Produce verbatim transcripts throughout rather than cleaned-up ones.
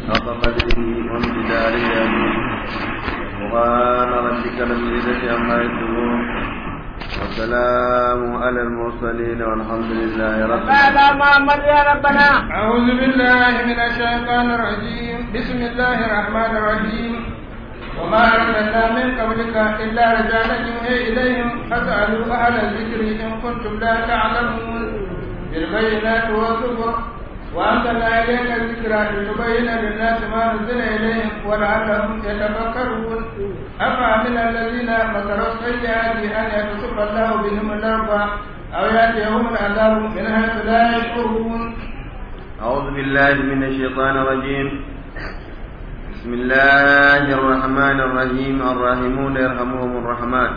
حق قدره وامتداره سبحان ربك رب العزة عما يصفون والسلام على المرسلين والحمد لله رب العالمين. محمد يا ربنا. أعوذ بالله من الشيطان الرجيم. بسم الله الرحمن الرحيم. وما أرسلنا من قبلك إلا رجالا يوحي إليهم فاسألوا أهل الذكر إن كنتم لا تعلمون بالبينات والزبر وأنزلنا إليك الذكرى لتبين للناس ما نزل إليهم ولعلهم يتفكرون أفأمن الذين مكروا السيئات أن يخسف الله بهم الأرض أو يأتيهم العذاب من حيث لا يشعرون. أعوذ بالله من الشيطان الرجيم. بسم الله الرحمن الرحيم. الراحمون يرحمهم الرحمن.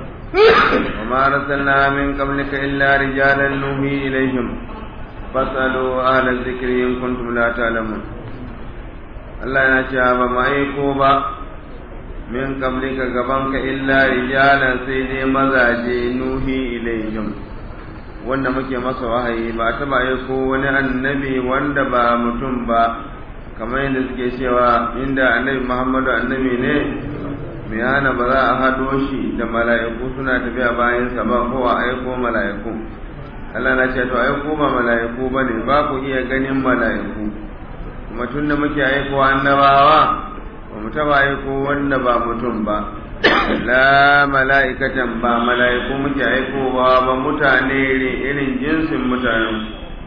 وما أرسلنا من قبلك إلا رجالا نوحي إليهم فاسألوا أهل الذكر إن كنتم لا تعلمون. الله ينشأ ما يكوبا من قبلك قبنك إلا رجالا سيدي مزاجي نوحي إليهم wanda muke masa wahayi ba ta ba ko wani annabi wanda ba mutum ba kamar yadda suke cewa inda annabi Muhammadu annabi ne me yana ba za a hado shi da mala'iku suna tafiya bayan sa ba ko a aiko mala'iku. Allah na ce to aiko ba mala'iku bane ba ku iya ganin mala'iku kuma tunda muke aiko annabawa ba mu taba aiko wanda ba mutum ba la mala'ikatan ba mala'iku muke aikowa ba mutane irin jinsin mutanen.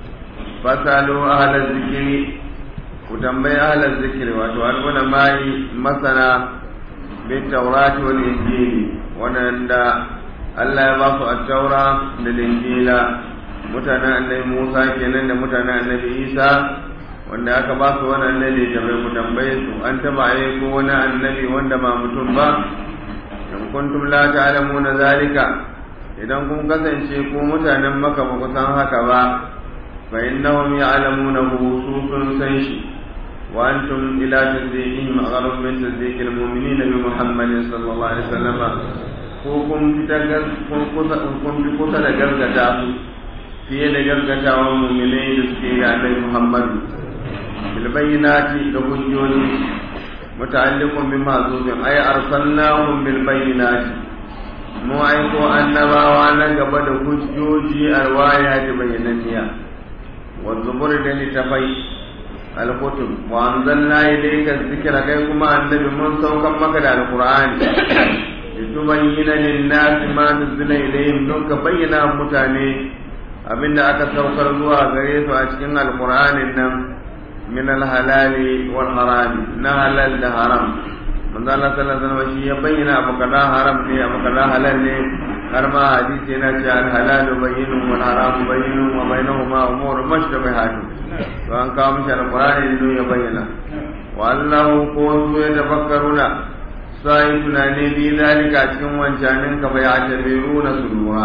fasalu ahlaz zikri ku tambayi ahlaz zikri wato albuna mai masana bin taurati wal injili wanda Allah ya ba su at-taura da injila mutanen annabi Musa kenan da mutanen annabi Isa wanda aka ba su wannan annabi da bai ku tambaye su an taba aiko wani annabi wanda ba mutum ba. in kuntum la ta'lamuna zalika idan kun kasance ko mutanen Makka ba ku san haka ba fa innahum ya'lamuna hususun san shi wa antum ila tasdiqihim aqrab min tasdiqil mu'minina bi Muhammadin sallallahu alaihi wasallam ko kun fitagar kun kusa kun bi kusa da gargada su fiye da gargadawan mu'minai da suke ga Annabi Muhammad bil bayyinati da hujjoji muta'alliqun bima zuzin ay arsalnahum bil bayyinati mu aiko annabawa na gaba da hujjoji arwaya da bayyananniya wa zubur da litafai al-kutub wa anzalna ilayka dhikra kai kuma annabi mun saukan maka da alqur'ani litubayyana lin-nasi ma nuzila ilayhim don ka bayyana mutane abinda aka saukar zuwa gare su a cikin alqur'anin nan min al-halali wal haram na halal da haram manzo Allah sallallahu alaihi wasallam shi ya bayyana abu kaza haram ne abu kaza halal ne har ma hadisi yana cewa al-halal bayyinun wal haram bayyinun wa bainahuma umur mushtabihatun to an kawo mishi al-qur'ani ne ya bayyana wallahu qawlu yatafakkaruna sai tunane bi zalika cikin wancanin ka bai atabiruna suluha.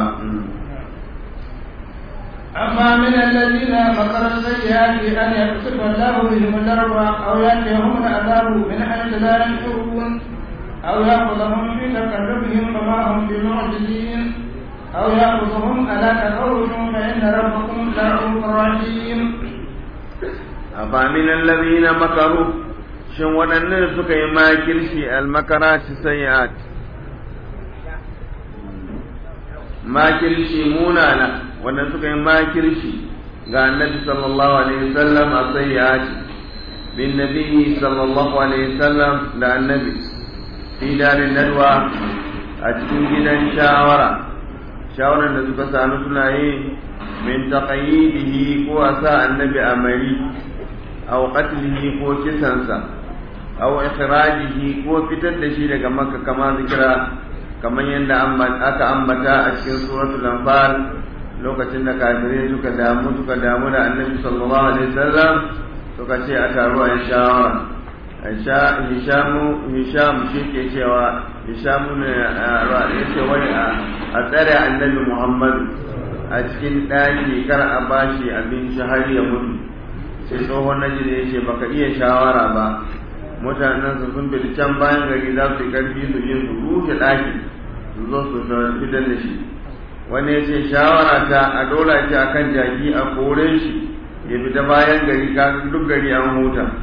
أما من الذين مكروا السيئات أن يخسف الله بهم الأرض أو يأتيهم العذاب من حيث لا يشعرون أو يأخذهم في تقلبهم فما هم بمعجزين أو يأخذهم على تخوف فإن ربكم لرؤوف رحيم. أما من الذين مكروا shin waɗannan suka yi makirci almakarati sayi'at makirci munana wanda suka yi makirci ga annabi sallallahu alaihi wasallam a sayyati bin nabi sallallahu alaihi wasallam da annabi fi darin nadwa a cikin gidan shawara shawaran da suka sanu suna yi min taqayyidihi ko asa annabi amari aw qatlihi ko kisansa aw ikhrajihi ko fitar da shi daga makka kama zikira kamar yadda aka ambata a cikin suratul anfal lokacin da kafirai suka damu suka damu da annabi sallallahu alaihi wasallam suka ce a taro a shawara aisha hishamu hisham shi ke cewa hishamu ne yace wai a tsare annabi muhammad a cikin daki kar a bashi abinci har ya mutu sai tsohon najiri ya ce baka iya shawara ba mutanen su sun bi can bayan gari za su yi karfi su je su rushe daki su zo su fitar da shi wani ya ce shawara ta a dora shi a kan jaki a kore shi ya fita bayan gari ka duk gari an huta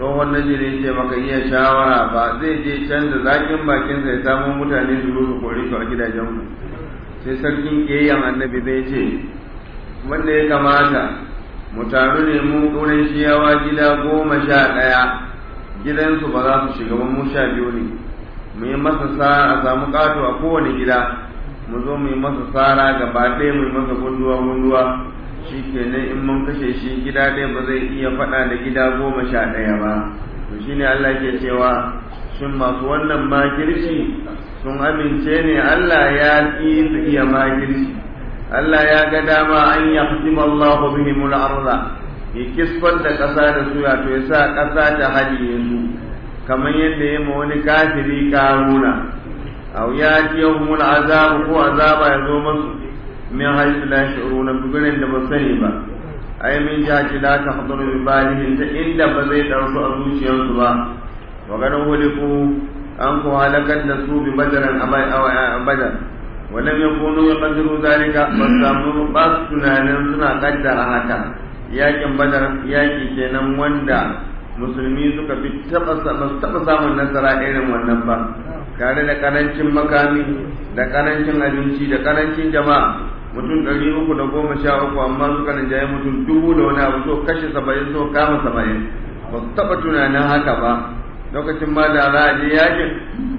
tsohon najiri ce baka iya shawara ba zai je canza zakin bakin sai samu mutane su rufe kore su a gidajen ku sai sarkin kiyayyan annabi zai ce wanda ya kamata mu taru ne mu ƙurin shiyawa gida goma sha ɗaya gidansu ba za su shiga ba mu sha biyu ne mu yi masa sara a samu ƙato a kowane gida mu zo mu yi masa sara gaba ɗaya mu yi masa gunduwa gunduwa shi kenan in mun kashe shi gida ɗaya ba zai iya faɗa da gida goma sha ɗaya ba to shine Allah ke cewa shin masu wannan makirci sun amince ne Allah ya ƙi su iya makirci Allah ya ga dama an yahtima Allahu bihimul arda ya kisfar da ƙasa da su ya to ya sa ƙasa ta hadiye su kamar yadda ya ma wani kafiri karuna aw yatiyahumul azab ko azaba ya zo musu min haythu la yash'uruna bugurin da ba sani ba ay min jati la tahduru bi balihi ta inda ba zai dauko a zuciyarsu ba wa ganin huliku an ko halakar da su bi badaran abada ولم يكونوا يقدروا ذلك فساموا بس tunanin suna kaddara haka yakin badar yaki kenan wanda musulmi suka fi taba taba samun nasara irin wannan ba tare da karancin makami da karancin abinci da karancin jama'a mutum ɗari uku da goma sha uku amma suka rinjaye mutum dubu da wani abu so kashe saba'in so kama saba'in ba su taba tunanin haka ba lokacin ma da za a je yakin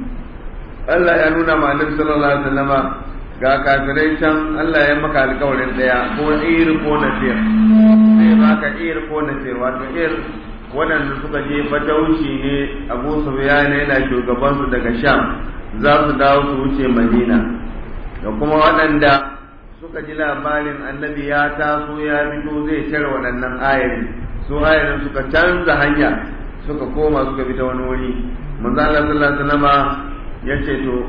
Allah ya nuna ma Annabi sallallahu alaihi wasallama ga kafirai can Allah ya maka alƙawarin daya ko ir ko nasir sai baka ir ko nasir wato ir waɗanda suka je fatauci ne Abu Sufyan yana shugaban su daga Sham za su dawo su wuce Madina da kuma waɗanda suka ji labarin Annabi ya taso ya fito zai cire waɗannan ayari su ayarin suka canza hanya suka koma suka bi ta wani wuri manzo Allah sallallahu alaihi wasallama ya ce to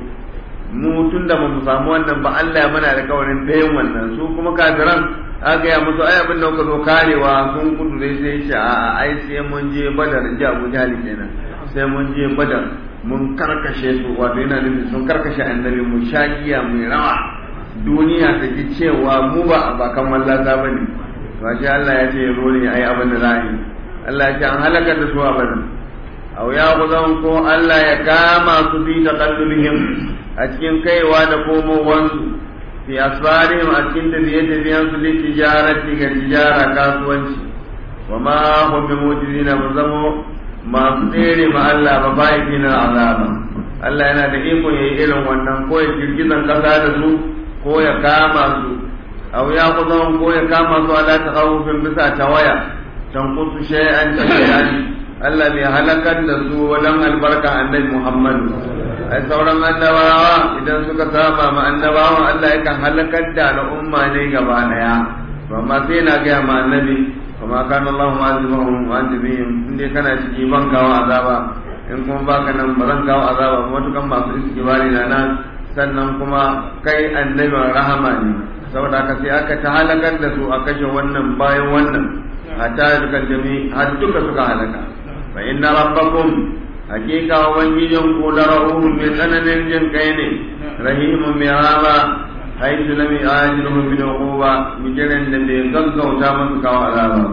mu tun da ba mu samu wannan ba Allah ya mana da kawarin ɗayan wannan su kuma kafiran aka ya musu ai abin da kuka zo karewa sun kudu dai sai ce a ai sai mun je badar ji Abu Jahal kenan sai mun je badar mun karkashe su wato yana nufin sun karkashe annabi mu shagiya mu rawa duniya ta ji cewa mu ba abakan wallata bane to shi Allah ya ce ya zo ne ai abin da za yi Allah ya ce an halaka da su a badar aw ya gudan ko Allah ya kama su fi taqallubihim a cikin kaiwa da komowansu fi asfarihim a cikin tafiye-tafiyen su li tijarati ga tijara kasuwanci wa ma hum bi mujizina ba zamo masu tsere ma Allah ba bai kina azaba Allah yana da iko yayi irin wannan ko ya girgizan kasa da su ko ya kama su aw ya gudan ko ya kama su ala takhawufin bisa tawaya tanqutu shay'an shay'an Allah bai halakar da su wajen albarka annabi Muhammad ai sauran annabawa idan suka saba ma annabawa Allah yakan halakar da al'umma ne gaba daya to amma sai na ga ma annabi kuma kana Allahu ma'azibahum wa antabihim inde kana ciki ban kawo azaba in kuma baka nan ba zan kawo azaba kuma tukan masu iskibari na nan sannan kuma kai annabi rahama ne saboda haka sai aka ta halakar da su a kashe wannan bayan wannan hatta dukan jami har duka suka halaka fa inna rabbakum hakika ubangijin ku da rahum mai tsananin jin kai ne rahimun mai rama haitu lam yajiruhum bil uquba mijiran da bai gaggauta musu kawo azaba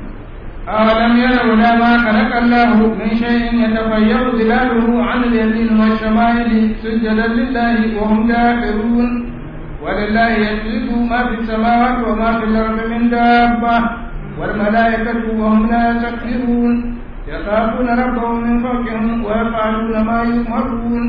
أولم يروا إلى ما خلق الله من شيء يتغير ظلاله عن اليمين والشمائل سجدا لله وهم داخرون ولله يسجد ما في السماوات وما في الأرض من دابة والملائكة وهم لا يستكبرون يخافون ربهم من فوقهم ويفعلون ما يؤمرون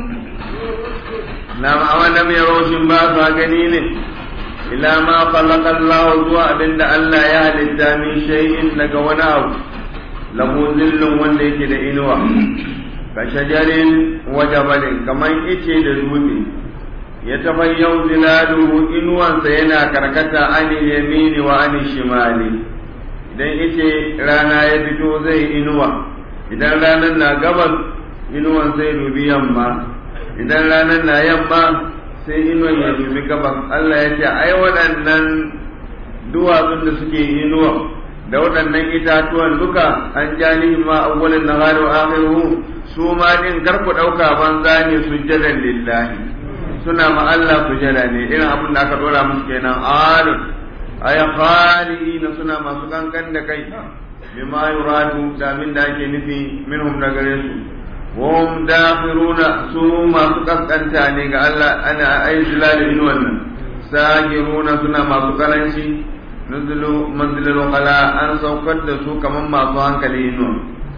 نعم أولم يروا شنبا غنين إلى ما خلق الله زوا بند الله يهل من شيء لك وناو له ذل وليك لإنوا كشجر وجبل كما إيشي دلوتي يتفيو ظلاله إنوا سينا كركتا عن اليمين وعن الشمال idan ice rana ya fito zai inuwa idan ranar na gabas inuwan zai dubi yamma idan ranar na yamma sai inuwan ya dubi gabas Allah ya ce ai waɗannan duwatsun da suke inuwa da waɗannan itatuwan duka an jani ma awwalin nahari wa akhiruhu su ma din karku dauka banza ne sujjadan lillahi suna ma Allah sujjada ne irin abin da aka dora musu kenan alun ay khaliina suna masu kankan da kai bima yuradu da min da ake nufi minhum da gare su hum dakhiruna su masu kaskanta ne ga Allah ana aizlalin wannan sagiruna suna masu karanci nuzulu manzilul qala an saukar da su kaman masu hankali ne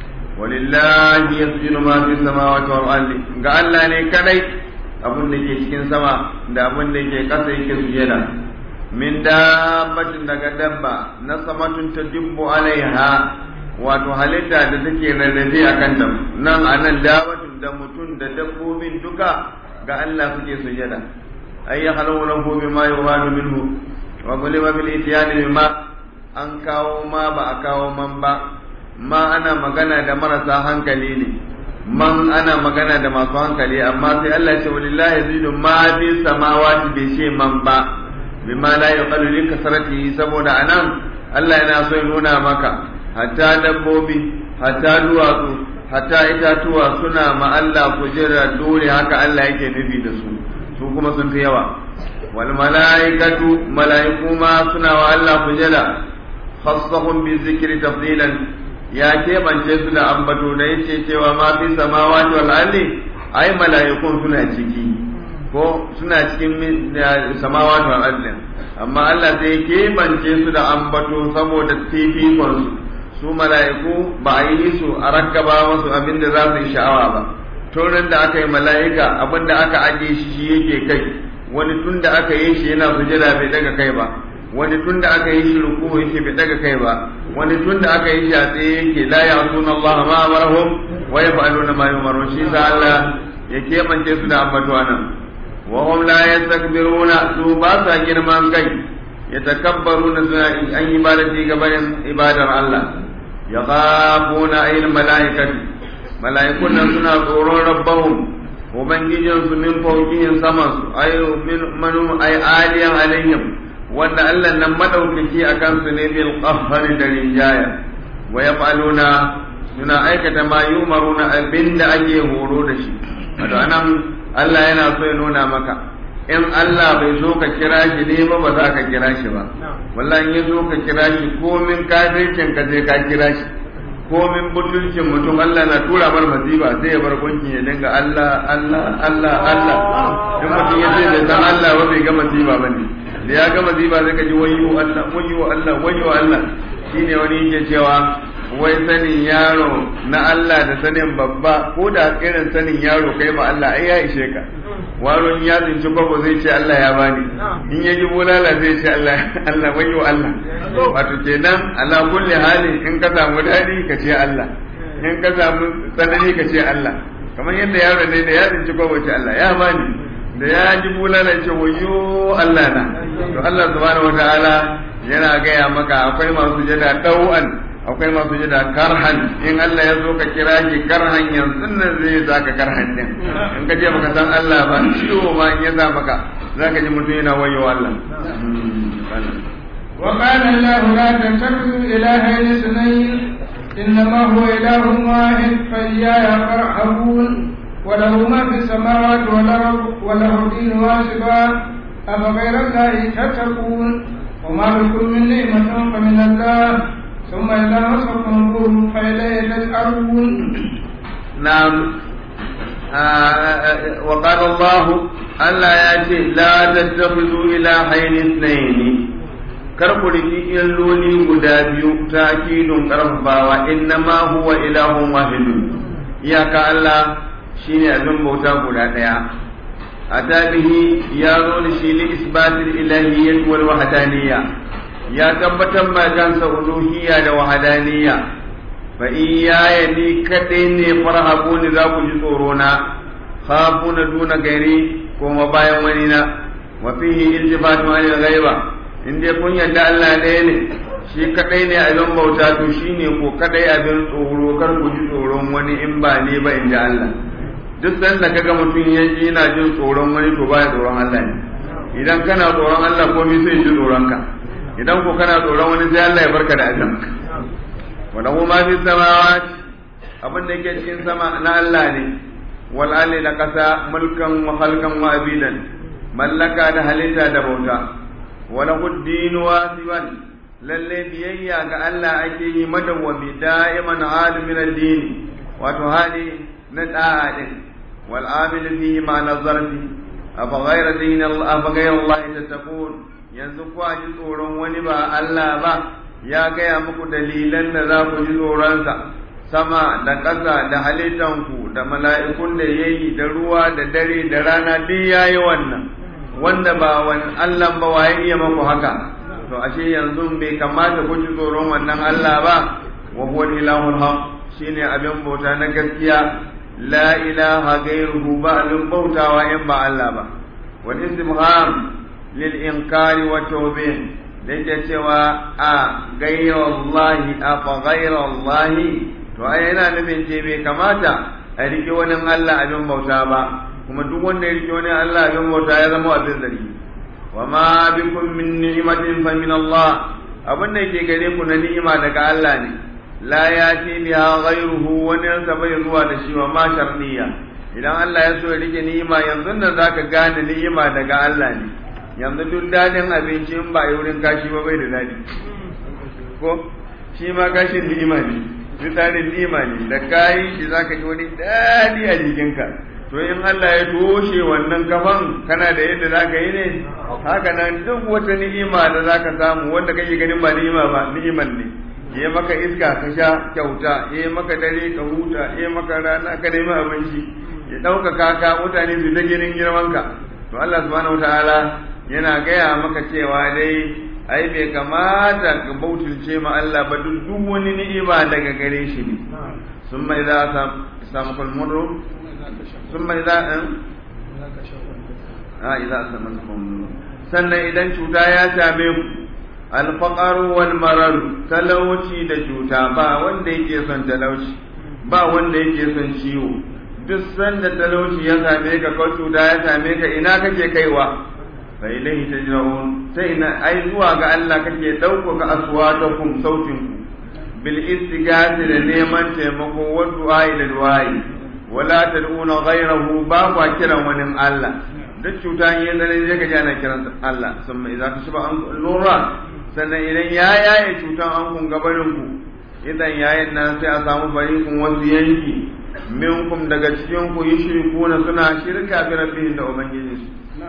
walillahi yasjudu ma fi samawati wal ardi ga Allah ne kadai abin da ke cikin sama da abin da ke kasa yake sujada min dabbatin daga dabba na samatun tadibbu alaiha wato halitta da take rarrafe a kanta nan a nan dabatun da mutum da dabbobin duka ga Allah suke sujada ay yakhlu lahu bima yuradu minhu wa qulima bil ityani bima an kawo ma ba a kawo man ba ma ana magana da marasa hankali ne man ana magana da masu hankali amma sai Allah ya ce walillahi yazidu ma fi samawati bi shi man ba bima la yuqalu li kasratihi saboda anan Allah yana so ya nuna maka hatta dabbobi hatta duwatsu hatta itatuwa suna ma Allah kujera dole haka Allah yake nufi da su su kuma sun fi yawa wal malaikatu malaiku ma suna wa Allah kujera khassahum bi zikri tafdilan ya keɓance su da ambato da yace cewa ma fi samawati wal ardi ai malaikun suna ciki ko suna cikin samawati wal ardi amma Allah sai keɓance su da ambato saboda fifikon su su mala'iku ba a yi su a rakkaba masu abin da za su yi sha'awa ba turin da aka yi mala'ika abin da aka ajiye shi shi yake kai wani tun da aka yi shi yana sujada bai daga kai ba wani tun da aka yi shi ruku yake bai daga kai ba wani tun da aka yi shi a tsaye yake la ya'tuna Allah ma amarahum wa yaf'aluna ma yu'marun shi sa Allah ya kebance su da ambato nan wa hum la yastakbiruna su ba sa girman kai yatakabbaruna suna an ibadati gaban ibadar Allah yakhafuna ayil malaikati malaikun nan suna tsoron rabbahum ubangijin su min fawqihim sama su ayu min manu ay aliyan alaihim wanda Allah nan madaukaki akan su ne bil qahhar da rinjaya wa yaf'aluna suna aikata ma yumaruna abinda ake horo da shi wato anan Allah yana so ya nuna maka in Allah bai zo ka kira shi ne ba ba za ka kira shi ba wallahi in zo ka kira shi komin kafircin ka sai ka kira shi komin butulcin mutum Allah na tura mar masiba sai ya bar gunki ya dinga Allah Allah Allah Allah in mutum ya ce da san Allah ba bai ga masiba bane da ya ga masiba sai ka ji wayyo Allah wayyo Allah wayyo Allah shine wani yake cewa wai sanin yaro na Allah da sanin babba ko da irin sanin yaro kai ba Allah ai ya ishe ka waron ya tsinci kwabo zai ce Allah ya bani in ya ji bulala zai ce Allah Allah wayo Allah wato kenan ala kulli hali in ka samu dadi ka ce Allah in ka samu tsanani ka ce Allah kamar yadda yaro ne da ya tsinci kwabo ce Allah ya bani da ya ji bulala ce wayo Allah na to Allah subhanahu wataala yana gaya maka akwai masu jada dau'an akwai masu jada karhan in Allah ya zo ka kira shi karhan yanzu nan zai zaka karhan din in ka je baka san Allah ba ciwo ma in ya za maka zaka ji mutum yana wayo Allah wa qala Allah la tattakhidhu ilahayn ithnayn innama huwa ilahun wahid fa iyaya farhabun wa lahu ma fis samawati wal ardi wa lahu dinun wasiba afa ghayra Allahi tattaqun wa ma bikum min ni'matin fa min Allah ثم إذا مسكم الضر فإليه تجأرون نعم وقال الله ألا يأتي لا تتخذوا إلهين اثنين كرقلتي إلولي قدابي تأكيد كرفبا وإنما هو إله واحد إياك ألا شيني أذن بوتا قدابيا أتى به يارون شيء لإثبات الإلهية والوحدانية ya tabbatar ma kansa uluhiyya da wahadaniya fa iyaya ni kadai ne farhabu ni za ku ji tsoro na khafu na duna gairi ko ma bayan wani na wa fihi iltifatu an ghaiba inda kun yadda Allah ɗaya ne shi kadai ne abin bauta to shine ko kadai abin tsoro kar ku ji tsoron wani in ba ne ba inda Allah duk sanda kaga mutum yaji yana jin tsoron wani to baya tsoron Allah ne idan kana tsoron Allah komai sai ji tsoron ka idan ko kana tsoron wani sai Allah ya barka da azam wala huma fi samawati abin da yake cikin sama na Allah ne wal ali da kasa mulkan wa khalqan wa abidan mallaka da halitta da bauta wala huddin wasiban lalle biyayya ga Allah ake yi madawwami da'iman alimin addini wato hali na da'a din wal amil fihi ma nazarti afa ghayra din Allah afa ghayra Allah tattaqun yanzu ku ji tsoron wani ba Allah ba ya gaya muku dalilan da za ku ji tsoron sa sama da ƙasa da halittanku da mala'ikun da yayi da ruwa da dare da rana duk yayi wannan wanda ba wani Allah ba waye iya maku haka to ashe yanzu bai kamata ku ji tsoron wannan Allah ba wa huwa ilahul haq shine abin bauta na gaskiya la ilaha ghairuhu ba abin bautawa in ba Allah ba wal istimham lil inkari wa tawbih da yake cewa a ghayrullahi afa ghayrullahi to ai yana nufin ce bai kamata a rike wani Allah abin bauta ba kuma duk wanda ya rike wani Allah abin bauta ya zama abin zargi wa ma bikum min ni'matin fa min Allah abin da yake gare ku na ni'ima daga Allah ne la yati biha ghayruhu wani yansa bai zuwa da shi wa ma sharniya idan Allah ya so ya rike ni'ima yanzu nan zaka gane ni'ima daga Allah ne yanzu duk dadin abinci in ba wurin kashi ba bai da dadi ko shi ma kashin ni'ima ne misalin ni'ima ne da kayi shi zaka ji wani dadi a jikinka to in Allah ya toshe wannan kafan kana da yadda zaka yi ne haka nan duk wata ni'ima da zaka samu wanda kake ganin ba ni'ima ba ni'iman ne ya maka iska ka sha kyauta ya maka dare ka huta ya maka rana ka nemi abinci ya dauka kaka mutane su ta ginin girman ka to Allah subhanahu wataala yana gaya maka cewa dai ai bai kamata ka bautulce ma Allah ba duk duk wani ni'ima daga gare shi ne summa idza samul murru summa idza an ah idza samul sannan idan cuta ya same ku alfaqaru wal marar talauci da cuta ba wanda yake son talauci ba wanda yake son ciwo duk sanda talauci ya same ka ko cuta ya same ka ina kake kaiwa fa ilaihi tajra'un sai na ai zuwa ga Allah kake dauko ka aswatakum sautin ku bil istighasi da neman taimako wa du'a da du'ai wala tad'una ghayrahu ba kwa kiran wani Allah duk cuta yin da ne ka ji ana kiran Allah summa idza kashiba an lura sannan idan ya yaye cutan an kun gabarin ku idan yayin nan sai a samu barikun wasu yanki minkum daga cikin ku yushrikuna suna shirka bi rabbihim da ubangiji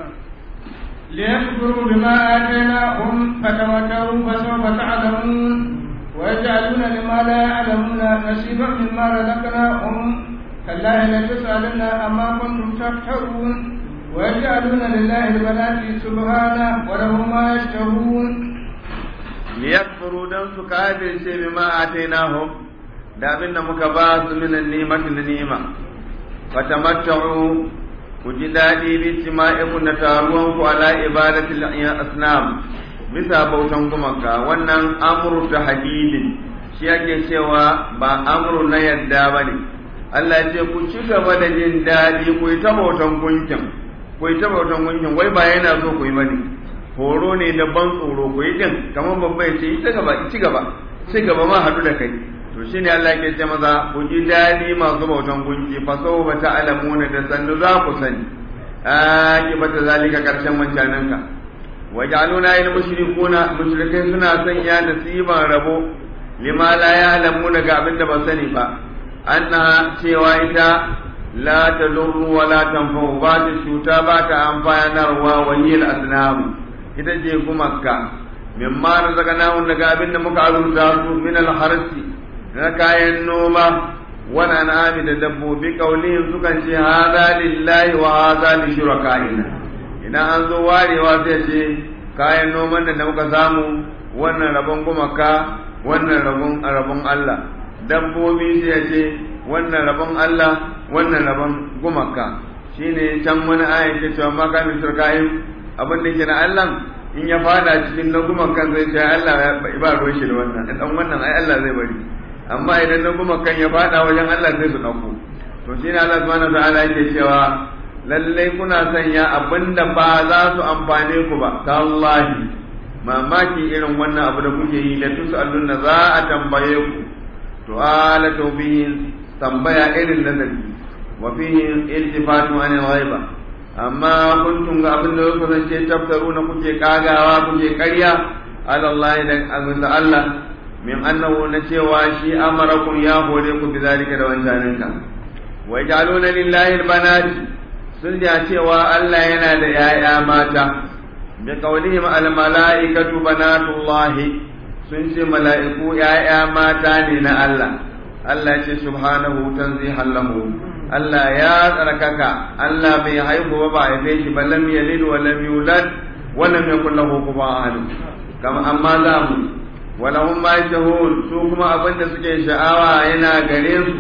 ليكفروا بما آتيناهم فتمتعوا فسوف تعلمون ويجعلون لما لا يعلمون نصيبا مما رزقناهم كلا لتسألن عما كنتم تفترون ويجعلون لله البنات سبحانه وله ما يشتهون liyakfuru dan su kafirce bima atainahum da abinda muka ba su min ni'matin ni'ima fatamatta'u ku ji dadi bi tima'ikum na taruwan ku ala ibadatil asnam bisa bautan gumaka wannan amru ta hadidin shi yake cewa ba amru na yadda bane Allah ya ce ku ci gaba da jin dadi ku yi ta bautan gunkin ku yi ta bautan gunkin wai ba yana so ku yi bane horo ne da ban tsoro ku yi din kamar babba ya ce ita gaba ci gaba ci gaba ma hadu da kai to shine Allah yake ce maza ku ji dadi masu bautan gunki fa sawfa ta'lamuna da sannu za ku sani aki bata zalika karshen wancanan ka waj'aluna il mushrikuna mushrikai suna sanya nasiban rabo lima la ya'lamuna ga abin da ba sani ba anna cewa ita la tadurru wa la tanfa'u ba ta cuta ba ta amfanarwa wa yil asnam ita ce gumakka mimma razaqnahu daga abin da muka azurta su min al-harsi na kayan noma wani an'ami da dabbobi kaulihim sukan ce hadha lillahi wa hadha li shurakaina idan an zo warewa sai ce kayan noman da muka samu wannan rabon gumakka wannan rabon rabon Allah dabbobi sai ce wannan rabon Allah wannan rabon gumakka shine can wani ayin ke cewa ma kana shurakain abin da yake na Allah in ya fada cikin na gumakkan zai ce Allah ba ruwan shi da wannan dan wannan ai Allah zai bari amma idan na gumakkan ya fada wajen Allah zai su dauko to shine Allah subhanahu wa ta'ala yake cewa lalle kuna sanya abinda ba za su amfane ku ba tallahi mamaki irin wannan abu da kuke yi da tusalun na za a tambaye ku to ala tawbihin tambaya irin nazari wa fihi iltifatu an ghaiba amma kuntum ga abin da kuka zance taftaruna kuke kagawa kuke ƙarya ala Allah da azza Allah min annahu na cewa shi amarakum ya hore ku bizalika da wancaninka wa yaj'aluna lillahi albanat sun ja cewa Allah yana da yaya mata bi qawlihim almalaikatu banatullahi sun ce mala'iku yaya mata ne na Allah Allah ce subhanahu tanzihan lahu Allah ya tsarkaka Allah bai haihu ba ba haife shi ba lam yalid wa lam yulad wa lam yakul lahu kufuwan ahad kama amma za mu walahum ma yashahun su kuma abinda suke sha'awa yana gare su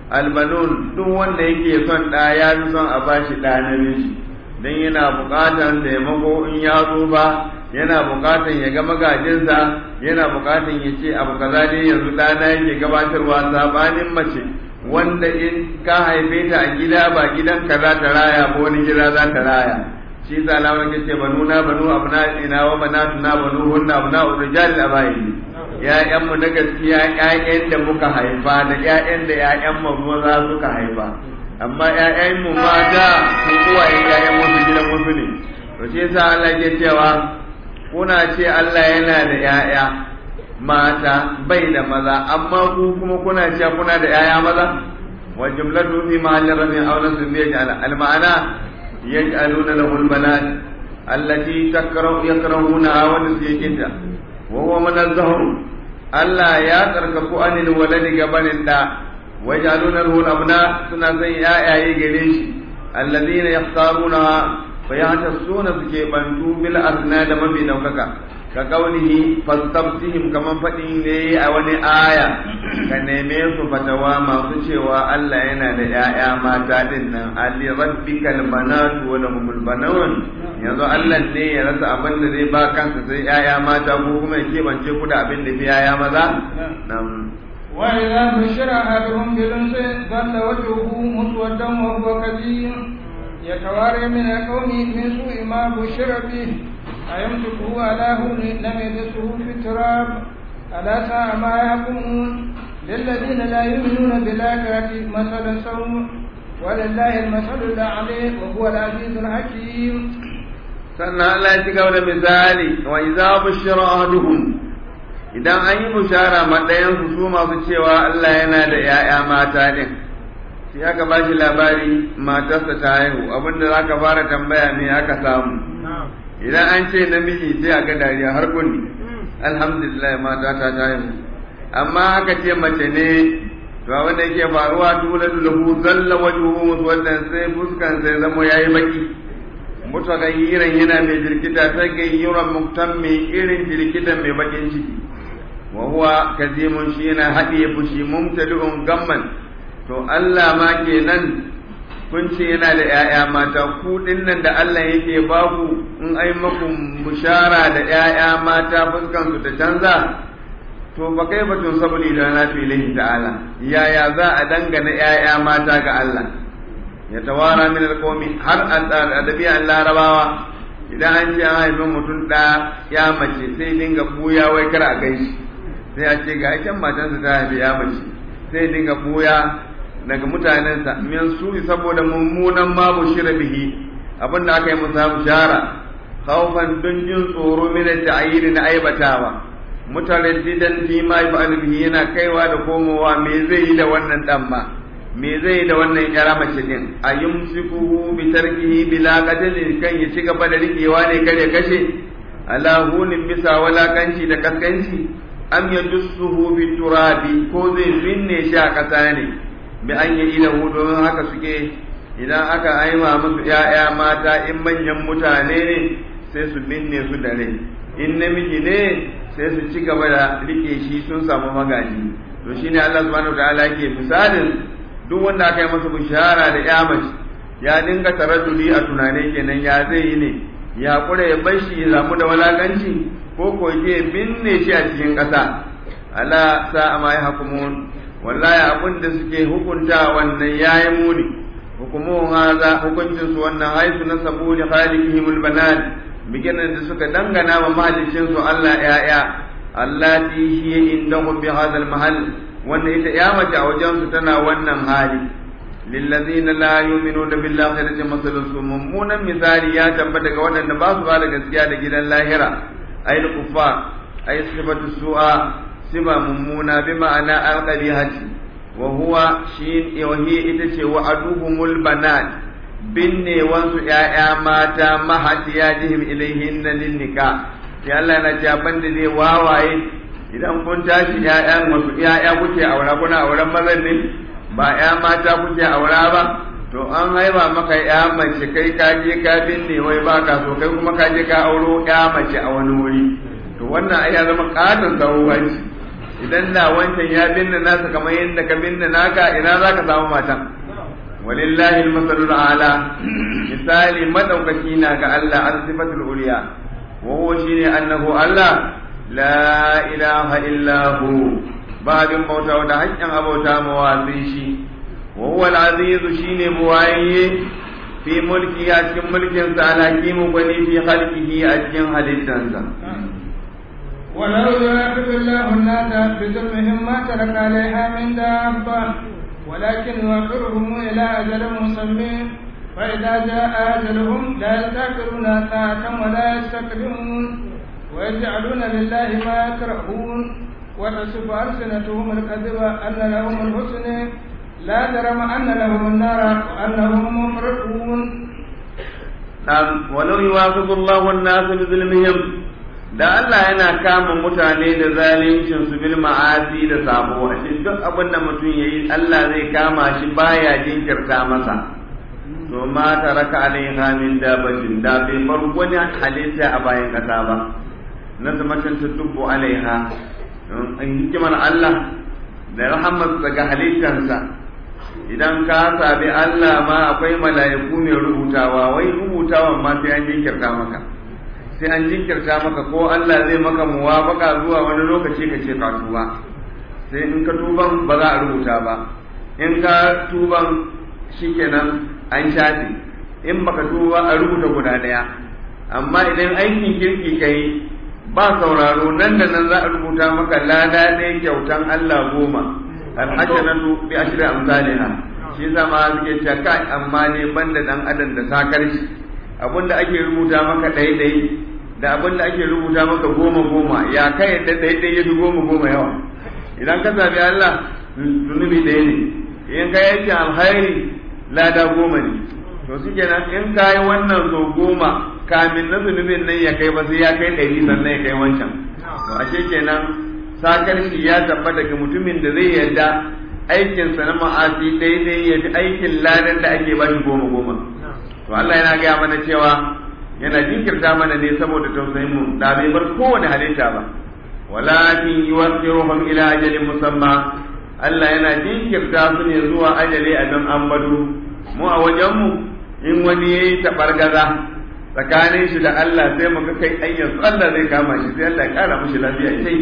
albanun duk wanda yake son da ya fi son a bashi da namiji dan yana buƙatar taimako in ya tsufa yana buƙatar ya ga magajinsa yana buƙatar ya ce abu kaza ne yanzu ɗana yake gabatarwa sabanin mace wanda in ka haife ta a gida ba gidan ka za ta raya ko wani gida za ta raya shi sa lawan ke ce banu na banu abna ina wa banatuna banu hunna abna urjal abai ya'yan mu na gaskiya ƴaƴan da muka haifa da ƴaƴan da ƴaƴan mu maza suka haifa amma ƴaƴan mu mata su uwaye ƴaƴan wasu gidan wasu ne to shi sa Allah ke cewa kuna ce Allah yana da ƴaƴa mata bai da maza amma ku kuma kuna cewa kuna da ƴaƴa maza wa jumlatu fi mahallin rafi'in aw nasb yaj'al al ma'ana yaj'aluna lahu al banat allati takrahu yakrahuna wa nasiyakinta wa huwa manazzahu Allah ya tsarkaku anil waladi gabanin da waj'aluna lahu al abna suna zai ƴaƴaye gare shi alladhina yahtaruna fa yahtasuna suke bantu bil asna da mabi daukaka ka kaunihi fastabtihim kaman fadin ne a wani aya ka neme su fatawa masu cewa Allah yana da ƴaƴa mata din nan ali rabbikal banatu wa lahumul banun yanzu Allah ne ya rasa abin da zai ba kansa sai ƴaƴa mata ko kuma ya kebance ku da abin da fi ƴaƴa maza nan wa idza bushira ahaduhum bil unsa dhalla wajhuhu muswaddan wa huwa kadhim yatawari min al-qawmi min su'i ma bushira bihi أيمسكه على هون لم يدسه في التراب ألا ساء ما يحكمون للذين لا يؤمنون بالآخرة مثل سوء ولله المثل الأعلى وهو العزيز الحكيم. سنة الله يتقول مثالي وإذا بشر أحدهم idan an yi bushara matsayin su masu cewa Allah yana da ‘ya'ya mata ne, sai aka ba shi labari matarsa ta haihu abinda za ka fara tambaya me aka samu. Idan an ce namiji sai a ga dariya har kunni alhamdulillah mata ta ta yi amma aka ce mace ne to wanda yake faruwa tuladu lahu zalla wajhuhu muswaddan sai fuskan sai zamo yayi baki mutagayyiran yana mai jirkita sai gayyuran muktammi irin jirkitan mai bakin ciki wa huwa kazimun shi yana hadiye fushi mumtali'un gamman to Allah ma kenan kun ce yana da ‘ya'ya mata, ku nan da Allah yake ba ku in ai maku bushara da ‘ya'ya mata fuskansu ta canza, to ba kai batun sabuli da na filihi ta'ala, yaya za a dangana ‘ya'ya mata ga Allah, ya tawara min alƙomi har a ɗabi'an larabawa, idan an ce an haifin mutum ɗa ya mace sai dinga buya wai kar a kai shi, sai a ce ga aikin matansa ta haifi ya mace, sai dinga buya daga mutanensa min su saboda mummunan ma bushira bihi abinda aka yi musa bushara khawfan dun jin tsoro min ta'yid na aibatawa mutaraddidan fi ma yaf'alu bihi yana kaiwa da komowa me zai yi da wannan dan ma me zai yi da wannan yara mace din ayumsikuhu bi tarkihi bila qatlin kan ya ci gaba da rikewa ne kare kashe ala hunin bisa walakanci da kaskanci am yadussuhu bi turabi ko zai binne shi a kasa ne bi an yi ilahu domin haka suke idan aka aima musu ‘ya'ya mata in manyan mutane ne sai su binne su da rai in namiji ne sai su ci gaba da rike shi sun samu magaji to shine Allah subhanahu wa ta'ala ke misalin duk wanda aka yi masa bishara da ‘ya mace ya dinga taraddudi a tunane kenan ya zai yi ne ya kure ya bar shi ya zamu da walakanci ko ko je binne shi a cikin ƙasa ala sa'a ma yahkumun wallahi abin da suke hukunta wannan yayi muni hukumu haza hukuncin su wannan haisu na sabu li khaliqihim albanat biginan da suka dangana wa mahalicin su Allah ya'ya allati hiya indahum bi hadha almahal wanda ita ya mace a wajen su tana wannan hali lillazina la yu'minuna bil akhirati masalun mummunan misali ya tabbata ga waɗanda ba su ba da gaskiya da gidan lahira ayyul kuffar ay sifatu su'a siba mummuna bi ma'ana al-qabihati wa huwa shi wa hiya ita ce wa aduhumul banat binne wansu ƴaƴa mata mahatiyajihim ilayhinna lin nikah ya Allah na ce banda zai wawaye idan kun tashi ƴaƴan wasu ƴaƴa kuke aura kuna auren mazan ne ba ƴa mata kuke aura ba to an haifa maka ƴa mace kai ka je ka binne wai ba ka so kai kuma ka je ka auro ƴa mace a wani wuri to wannan ai ya zama katon zawuwanci idan da wancan ya binne nasa kamar yadda ka binne naka ina za ka samu matan walillahi almasalul a'la misali madaukaki na ga Allah as-sifatul uliya wa huwa shine annahu Allah la ilaha illa hu babin bauta wanda hakkin abauta mawazin shi wa huwa al-aziz shine buwaye fi mulki a cikin mulkin sa al-hakim gwani fi khalqihi a cikin halittansa ولو يؤاخذ الله الناس بظلمهم ما ترك عليها من دابة ولكن يؤخرهم إلى أجل مسمى فإذا جاء أجلهم لا يستأخرون ساعة ولا يستقدمون ويجعلون لله ما يكرهون وتصف ألسنتهم الكذب أن لهم الحسن لا جرم أن لهم النار وأنهم مفرطون. نعم ولو يؤاخذ الله الناس بظلمهم da Allah yana kama mutane da zalincin su bil ma'asi da sabo a cikin duk abin da mutum yayi Allah zai kama shi baya jinkirta masa to ma taraka alaiha min dabatin da bai bar wani halitta a bayan kasa ba na zamacin tudubbu alaiha in hikimar Allah da rahmat daga halittansa idan ka sabi Allah ma akwai mala'iku ne rubutawa wai rubutawan ma sai an jinkirta maka sai an jinkirta maka ko Allah zai maka muwafaka zuwa wani lokaci ka ce ka tuba sai in ka tuban ba za a rubuta ba in ka tuban shikenan an shafe in baka tuba a rubuta guda daya amma idan aikin kirki kai ba sauraro nan da nan za a rubuta maka lada ɗaya kyautan Allah goma alhajanatu bi ashri amsalha shi zama suke cewa kai amma ne banda dan adam da sakar shi abinda ake rubuta maka ɗaiɗai da abinda ake rubuta maka goma goma ya kai yadda ɗaiɗai ya fi goma goma yawa idan ka sami Allah zunubi ɗaya ne in ka yake alhairi lada goma ne to su kenan in ka yi wannan sau goma kamin na zunubin nan ya kai ba sai ya kai ɗari sannan ya kai wancan to ashe kenan sakar shi ya tabbata ga mutumin da zai yarda aikinsa na ma'asi daidai ya fi aikin ladan da ake ba shi goma goma to Allah yana gaya mana cewa yana jinkirta mana ne saboda tausayin mu da bai bar kowane halitta ba walakin yuwaffiruhum ila ajalin musamma Allah yana jinkirta su ne zuwa ajali a don ambado mu a wajen mu in wani yayi tabargaza tsakanin shi da Allah sai mu ga kai ayyan Allah zai kama shi sai Allah ya kara mishi lafiya sai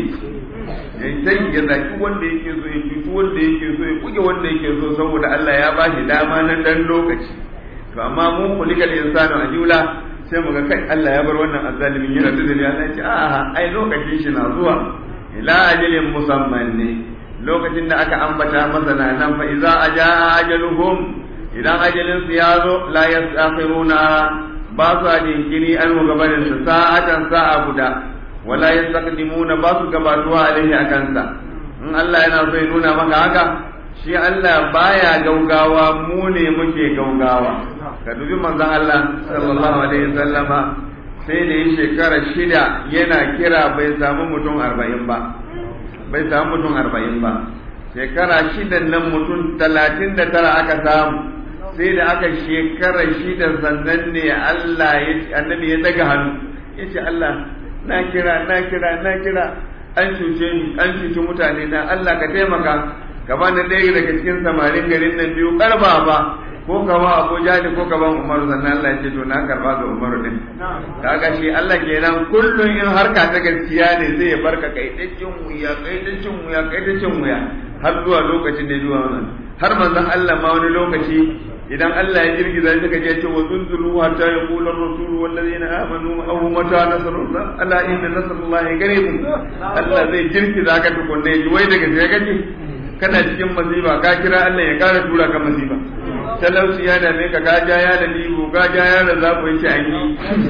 yayi sai ya zaki wanda yake so ya cutu wanda yake so ya kuge wanda yake so saboda Allah ya ba shi dama na dan lokaci to amma mu kulikal insanu ajula sai mu ga kai Allah ya bar wannan azzalimin yana da daliya Allah ya ce a'a ai lokacin shi na zuwa ila ajalin musamman ne lokacin da aka ambata masa na nan fa iza ajaa ajaluhum idan ajalin su ya zo la yastakhiruna ba su jinkiri an mu gabanin su sa'atan sa'a guda wala yastaqdimuna ba su gabatuwa alaihi akan sa in Allah yana so ya nuna maka haka shi Allah baya gaugawa mu ne muke gaugawa ka dubi manzon Allah sallallahu alaihi wasallama sai da shekara shida yana kira bai samu mutum arba'in ba bai samu mutum arba'in ba shekara shidan nan mutum talatin da tara aka samu sai da aka shekara shida sannan ne Allah ya annabi ya daga hannu ya ce Allah na kira na kira na kira an cuce ni an cuci mutane na Allah ka taimaka ka bani ɗaya daga cikin samarin garin nan biyu karba ba ko ka ba Abu Jahal ko ka ba Umaru sannan Allah ya ce to na karba ga Umaru din kaga shi Allah kenan kullun in harka ta gaskiya ne sai ya barka kai ta cin wuya kai ta cin wuya kai ta cin wuya har zuwa lokacin da zuwa wannan har manzon Allah ma wani lokaci idan Allah ya girgiza shi kaje ce wa zunzulu hatta yaqulu ar-rasulu wal ladina amanu aw mata nasrullah ala inna nasrullahi qaribun Allah zai girgiza ka tukunne ji wai daga sai kace kana cikin masifa ka kira Allah ya kara tura ka masifa talauci ya dame ka ka ja ya da libu ka ja ya da zaku yi an yi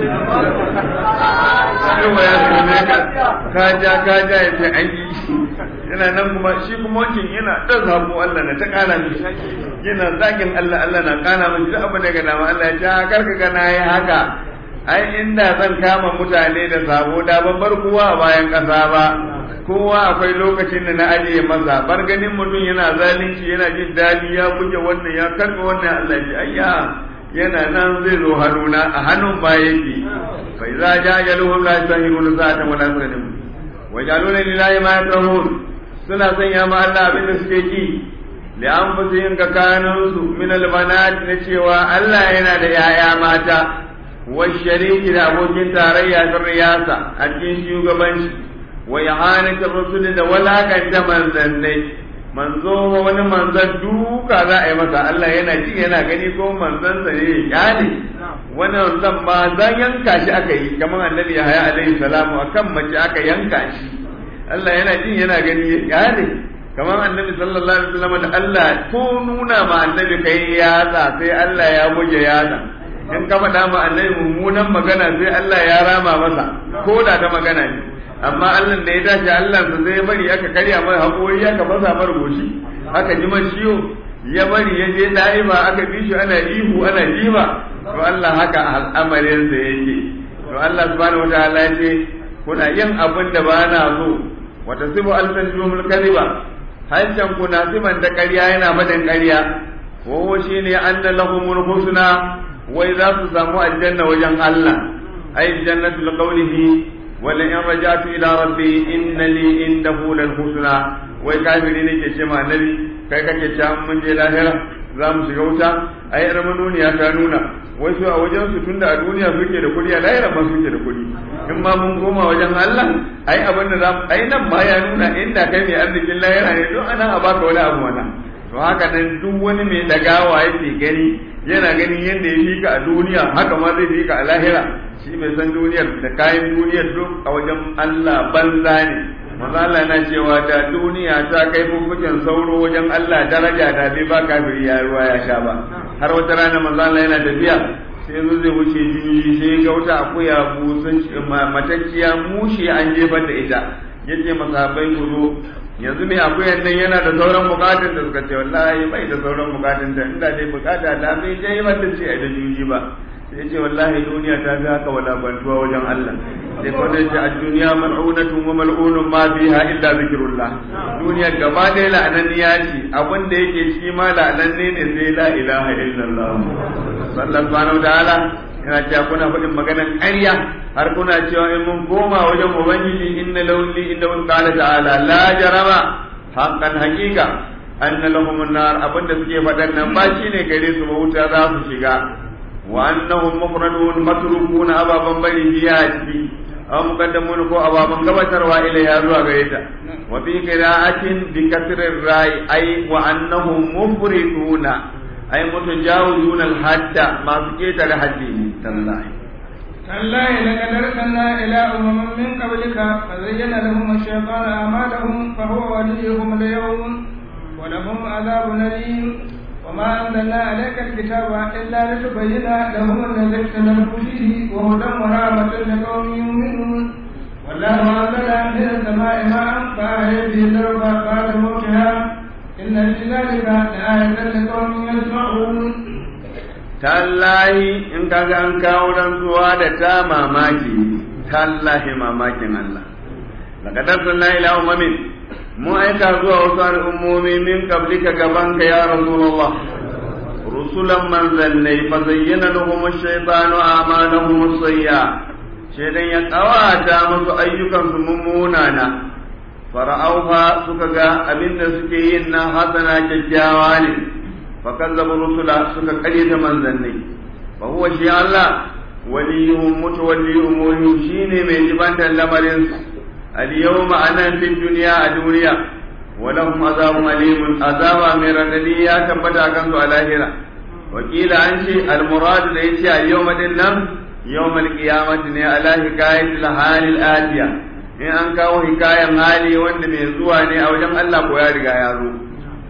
yawa ya dame ka ka ja ka ja ya ce an yi yana nan kuma shi kuma wancan yana ɗan zaɓo Allah na ta ƙara mishi yana zagin Allah Allah na ƙara mishi duk abin da ga dama Allah ya ce karka ga na yi haka ai inda zan kama mutane da sabo da ban bar kowa a bayan ƙasa ba kowa akwai lokacin da na ajiye masa bar ganin mutum yana zalunci yana jin daɗi ya buge wannan ya karɓa wannan Allah ya ce ayya yana nan zai zo hannuna a hannun ba yake fa iza ja jaluhum la yasahirun sa'atan wa la yasahirun wa jaluna lillahi ma yatrahun suna sanya ma Allah abin da suke ki li anfusihim ka kanunsu min albanat na cewa Allah yana da yaya mata wa shariki da abokin tarayya ta riyasa a cikin shugabanci wa ihanatu rusul da walakanta manzannai manzo wani manzan duka za a yi masa Allah yana ji yana gani ko manzan sa ne ya ne wannan zan ba zan yanka shi aka yi kamar annabi Yahaya alaihi salamu akan mace aka yanka shi Allah yana jin yana gani ya ne kamar annabi sallallahu alaihi wasallam da Allah ko nuna ma annabi kai yatsa sai Allah ya buge yatsa in ka faɗa ma annabi mummunan magana sai Allah ya rama masa ko da ta magana ne amma Allah da ya tashi Allah sa sai ya bari aka karya mai hakori aka fasa mar goshi aka ji man ciwo ya bari ya je da'iba aka bi shi ana ihu ana jiba to Allah haka al'amarin sa yake to Allah subhanahu wataala ya ce kuna yin abin da ba na so wata sibu alfan jumul kaliba hancan kuna siban da ƙarya yana faɗin ƙarya wa shi ne anna lahumul husna wai za su samu aljanna wajen Allah ay jannatul qawlihi wa la in raja'tu ila rabbi inna li indahu lal husna wai kafiri ne ke ce ma annabi kai kake ta mun je lahira za mu shiga wuta ai ramanuniya ta nuna wai su a wajen su tunda a duniya suke da kuɗi a lahira ma suke da kuɗi in ma mun goma wajen Allah ai abin da zamu ai nan ma ya nuna inda kai mai arzikin lahira ne don ana a baka wani abu wannan to haka nan duk wani mai dagawa yake gani yana ganin yadda ya fika a duniya haka ma zai fika a lahira shi mai san duniyar da kayan duniyar duk a wajen Allah banza ne manzo Allah yana cewa da duniya ta kai fuffuken sauro wajen Allah daraja da bai ba kafiri ya ruwa ya sha ba har wata rana manzo Allah yana tafiya sai zo zai wuce jini sai ga wata akuya busun matacciya mushi an jefar da ita yace masahabai ku zo yanzu mai akuyan nan yana da sauran bukatun da suka ce wallahi bai da sauran bukatun da inda dai bukata da bai je ba ta ce a da juji ba sai ce wallahi duniya ta fi haka wadabantuwa wajen Allah sai kawai da ce a duniya mal'unatun wa mal'unun ma fiha illa zikrullah duniya gaba ɗaya la'ananniya ce abin da yake shi ma la'ananne ne sai la ilaha illallah sallallahu alaihi wa ta'ala yana cewa kuna faɗin maganar ƙarya har kuna cewa in mun koma wajen ubangiji inna lawli inda mun qala ta'ala la jarama haqqan haqiqa anna lahum an-nar abinda suke faɗan nan ba shine gare su ba wuta za su shiga wa annahum mufradun matrukun ababan bari biya ci aw muqaddamun ko ababan gabatarwa ilaiha zuwa gare ta wa fi qira'atin bi kasrir ra'i ay wa annahum mufriduna ay mutajawizuna al-hadda ma su ketare haddi tallahi tallahi laqad arsalna ila umamin min qablika fazayyana lahum ash-shaytanu a'malahum fa huwa waliyuhum al-yawm wa lahum adhabun alim وما أنزلنا عليك الكتاب إلا لتبين لهم الذي اختلفوا فيه وهدى ورحمة لقوم يؤمنون والله أنزل من السماء ماء فأحيا به الأرض بعد موتها إن في ذلك لآية لقوم يسمعون tallahi in kaga an kawo rantsuwa da ta mamaki tallahi mamakin Allah laqad arsalna ila umamin mu aika zuwa wasu al'ummomi min qablika gabanka ya rasulullah rusulan manzannai fa zayyana lahum ash-shaytanu a'malahum as-sayya shaytan ya kawata musu ayyukan su mummunana fara'auha suka ga abinda suke yin na hasana kyakkyawa ne fa kazzabu rusula suka karyata manzannai fa huwa shi Allah waliyuhum mutawallihum shine mai jibantan lamarin su اليوم أنا في الدنيا الدنيا ولهم عذاب أليم عذاب من الذي تبتا كنت على هنا وقيل أنشي المراد ليس اليوم دنم يوم القيامة على حكاية الحال الآتية إن أنكاو حكاية مالي وند من زواني أو جمع الله قويا رغا يارو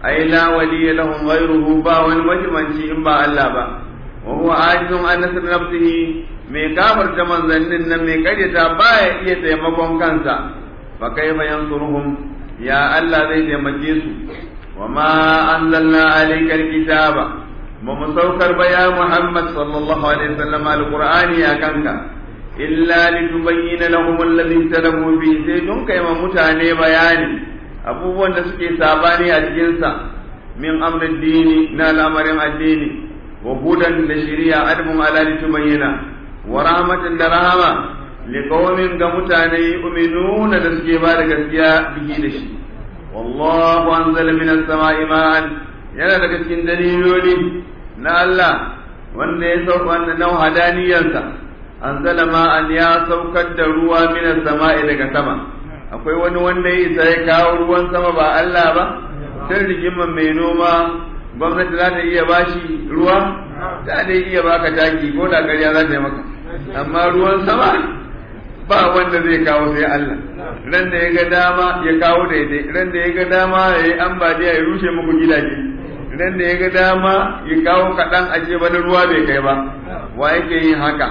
ai la waliya lahum ghayruhu ba wani majimanci in ba Allah ba wa huwa ajizun an nasr nafsihi mai kafar da manzannin nan mai karyata baya iya taimakon kansa fa kaifa yansuruhum ya Allah zai taimake su wa ma anzalna alayka alkitaba ba mu saukar ba ya Muhammad sallallahu alaihi wasallam alqur'ani ya kanka illa litubayyana lahum alladhi talabu bi sai dun kai ma mutane bayani abubuwan da suke sabani a cikin sa min amrin dini na al'amarin addini wa hudan da shari'a admun ala litubayyana wa rahmatan da rahama liqaumin ga mutane yu'minuna da suke ba da gaskiya bihi da shi wallahu anzala minas sama'i ma'an yana daga cikin daliloli na Allah wanda ya sauka wannan nau hadaniyansa anzala ma'an ya saukar da ruwa minas sama'i daga sama akwai wani wanda ya isa ya kawo ruwan sama ba Allah ba sai rigiman mai noma gwamnati za ta iya bashi ruwa ta dai iya baka taki ko da ƙarya za ta yi maka amma ruwan sama ba wanda zai kawo sai Allah ran da ya ga dama ya kawo daidai ran da ya ga dama ya yi ambaliya ya rushe muku gidaje ran da ya ga dama ya kawo kaɗan a ce bani ruwa bai kai ba wa yake yin haka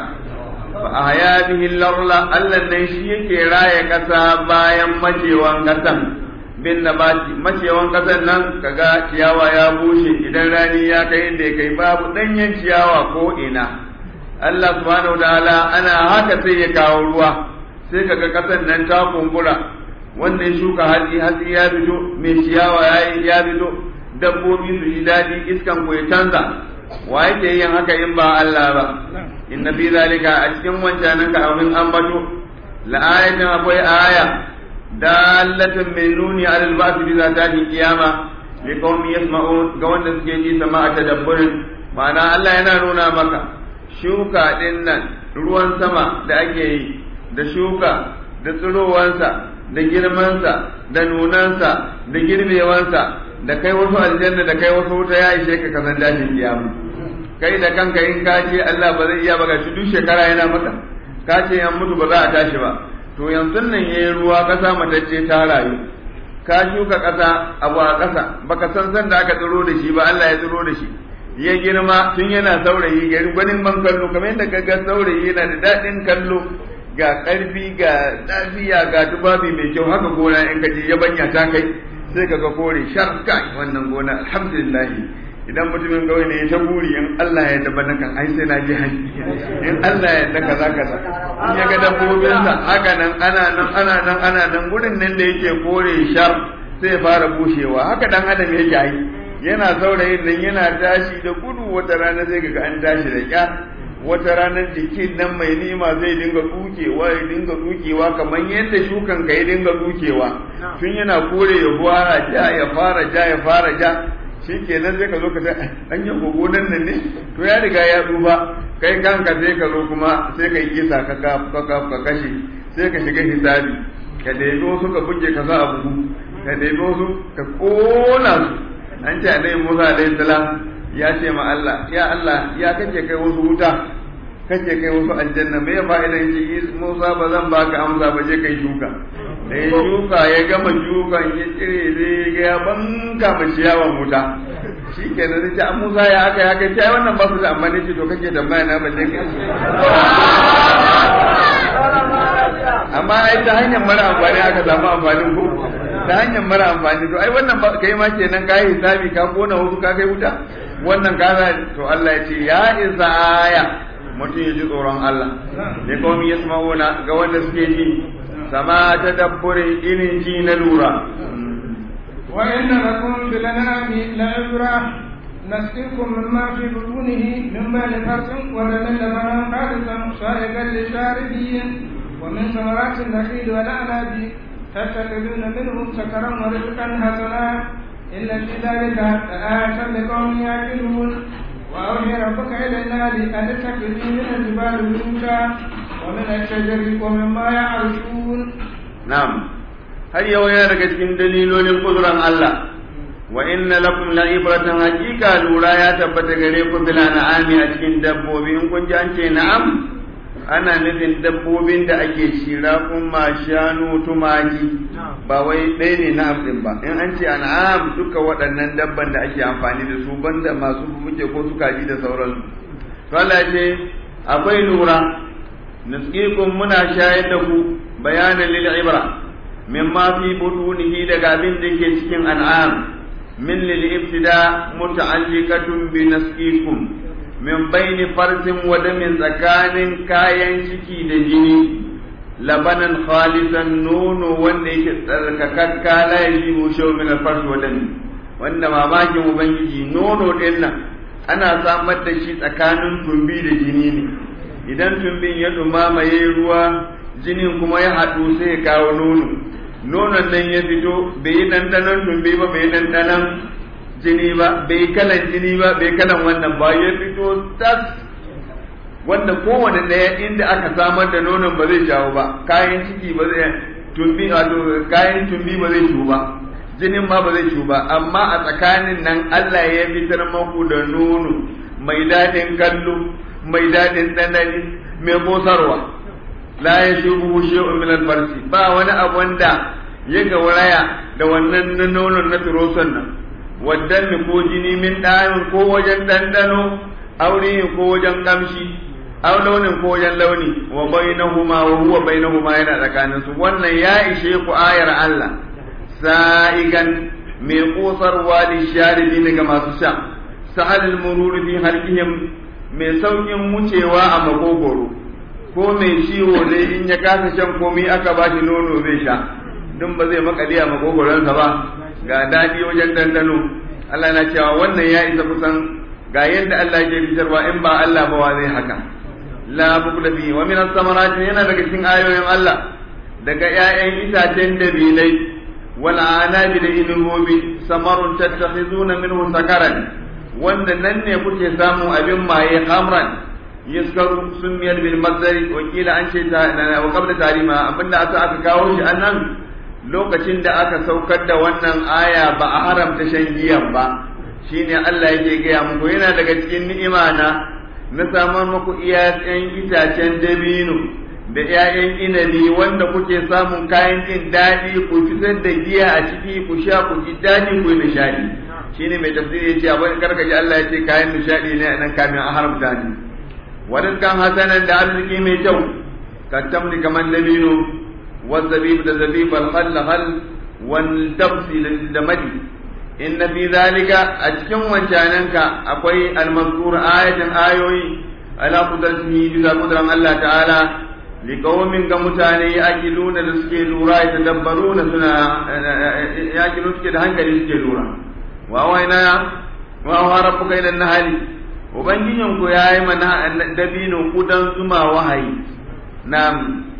a haya bihi larla Allah nan shi yake raya ƙasa bayan macewan ƙasan bin nabati macewan ƙasan nan kaga ciyawa ya bushe idan rani ya kai inda ya kai babu ɗanyen ciyawa ko ina Allah subhanahu wataala ana haka sai ya kawo ruwa sai kaga ƙasan nan ta kumbura wanda ya shuka hatsi hatsi ya fito mai ciyawa ya fito dabbobi su ji daɗi iskan ku ya canza wa yake yin haka in ba Allah ba inna fi zalika a cikin wancanan ka abin ambato la ayatin akwai aya dalatin mai nuni ala al-ba'th bi zati qiyama li qaumi yasma'un ga wanda suke ji sama'a tadabburin ma'ana Allah yana nuna maka shuka din nan ruwan sama da ake yi da shuka da tsirowansa da girmansa da nunansa da girbewansa da kai wasu aljanna da kai wasu wuta ya ishe ka kasan dashin kiyama kai da kanka in ka ce Allah ba zai iya ba ga shi duk shekara yana maka ka ce an mutu ba za a tashi ba to yanzu nan yayi ruwa kasa matacce ta rayu ka shuka kasa abu a kasa baka san san da aka tsiro da shi ba Allah ya tsiro da shi ya girma tun yana saurayi gari gwanin man kallo kamar yadda kaga saurayi yana da daɗin kallo ga ƙarfi ga lafiya ga tubabi mai kyau haka gona in ka je yabanya ta kai sai kaga kore shar kai wannan gona alhamdulillah idan mutumin kawai ne ya ta buri in Allah ya daba na kan ai sai na ji haƙi in Allah ya daka za ka in ya ga dabbobinsa haka nan ana nan ana nan ana nan gurin nan da yake kore shar sai fara bushewa haka dan adam yake yi yana saurayin nan yana tashi da gudu wata rana sai kaga an tashi da kyar wata ranar jikin nan mai nima zai dinga dukewa ya dinga dukewa kamar yadda shukan ka ya dinga dukewa tun yana kore ya fara ja ya fara ja ya fara ja shi kenan sai ka zo ka ta an yi gogo nan nan ne to ya riga ya duba kai kanka sai ka zo kuma sai ka yi kisa ka ka kashe sai ka shiga hisabi ka daido su ka buge ka sa a buhu ka daido su ka kona su an ce annabi Musa alaihi salam ya ce ma Allah ya Allah ya kake kai wasu wuta kake kai wasu aljanna me ya fa'idan ji Musa ba zan baka amsa ba je kai shuka da ya shuka ya gama shukan ya cire zai ga ya banka ma ciyawan wuta shikenan sai ce Musa ya aka ya kai sai wannan ba su da amfani ce to kake tambaya na balle kai amma ai ta hanyar mara amfani aka samu amfanin ko ta hanyar mara amfani to ai wannan kai ma kenan kai hisabi ka kona wasu ka kai wuta wannan kaza to Allah ya ce ya isa aya mutum ya ji tsoron Allah da kawai yasma'una ga wanda suke ji sama ta dabburin irin ji na lura wa inna lakum bil anami la ibra نسقيكم مما في بطونه من بين فرث ولبن لبنا خالصا صائغا للشاربين ومن ثمرات النخيل والأعناب تتخذون منه سكرا ورزقا حسنا إن في ذلك لآية لقوم يعقلون وأوحي ربك إلى النار أن اتخذي من الجبال بيوتا ومن الشجر ومما يعرشون. نعم. هل يويا لك cikin dalilolin kuduran Allah wa inna lakum la ibratan haqiqa lura ya tabbata gare ku bil an'ami a cikin dabbobi in kun ji an ce na'am ana nufin dabbobin da ake shira kuma shanu tumaki ba wai ɗaya ne na amfin ba in an ce an'am duka waɗannan dabban da ake amfani da su banda masu muke ko su kaji da sauransu to Allah ce akwai lura nusqikum muna shayar da ku bayanan lil ibra mimma fi butunihi daga abin da ke cikin an'am min lil ibtida muta'alliqatun bi nasqikum min bayni farsin wa damin tsakanin kayan ciki da jini labanan khalisan nono wanda yake tsarkakakka la yajibu shaw min al-fars wa dami wanda mamakin ubangiji nono din nan ana samar da shi tsakanin tumbi da jini ne idan tumbin ya dumama yayi ruwa jinin kuma ya haɗu sai ya kawo nono nonon nan ya fito bai yi dandanon tumbi ba bai yi dandanon jini ba bai kalan jini ba bai kalan wannan ba ya fito tas wanda kowane ɗaya inda aka samar da nonon ba zai shawo ba kayan ciki ba zai tumbi wato kayan tumbi ba zai shu ba jinin ma ba zai shu ba amma a tsakanin nan Allah ya fitar maku da nono mai daɗin kallo mai daɗin ɗanɗani mai mosarwa la yashubu shay'un min al-farsi ba wani abu wanda ya gauraya da wannan nonon na turoson nan waddan ko jini min ɗayan ko wajen ɗanɗano aure ko wajen ƙamshi aw launin ko wajen launi wa bainahuma wa huwa bainahuma yana tsakanin su wannan ya ishe ku ayar Allah sa'igan mai kosarwa da sharibi daga masu sha sahal al-murur fi halqihim mai saukin wucewa a magogoro ko mai ciwo ne in ya kasa shan komai aka ba shi nono zai sha dun ba zai makale a magogoronsa ba ga dadi wajen dandano Allah na cewa wannan ya isa kusan ga yadda Allah ke fitarwa in ba Allah ba wa zai haka la bukla fi wa min as-samarati yana daga cikin ayoyin Allah daga ƴaƴan itacen dabilai wal anabi da inubi samarun tattakhizuna minhu sakaran wanda nan ne kuke samu abin maye khamran yaskaru sumiyar bil mazdari wa kila an ce ta wa qabla tarima abinda aka aka kawo shi annan lokacin da aka saukar da wannan aya ba a haramta shan giyan ba shine Allah yake gaya muku yana daga cikin ni'ima na na samar muku iyayen itacen dabino da ƴaƴan inabi wanda kuke samun kayan jin daɗi ku fitar da giya a ciki ku sha ku ji daɗi ku yi nishaɗi shine mai tafsiri yace abin karkaji Allah yace kayan nishaɗi ne nan kamin a haramta ni wadannan hasanan da arziki mai kyau kattamni kaman dabino والزبيب ده زبيب الخل خل والدبس لمدي إن في ذلك أتكم وشاننك أقوي المذكور آية آيوي على قدرته جزا قدرا الله تعالى لقوم كمتاني يأكلون رزقي لورا يتدبرون سنة يأكلون رزقي دهنك رزقي لورا وأوينا وأوها ربك إلى النهار وبنجينكم يا إيمان دبين قدن ثم وهي نعم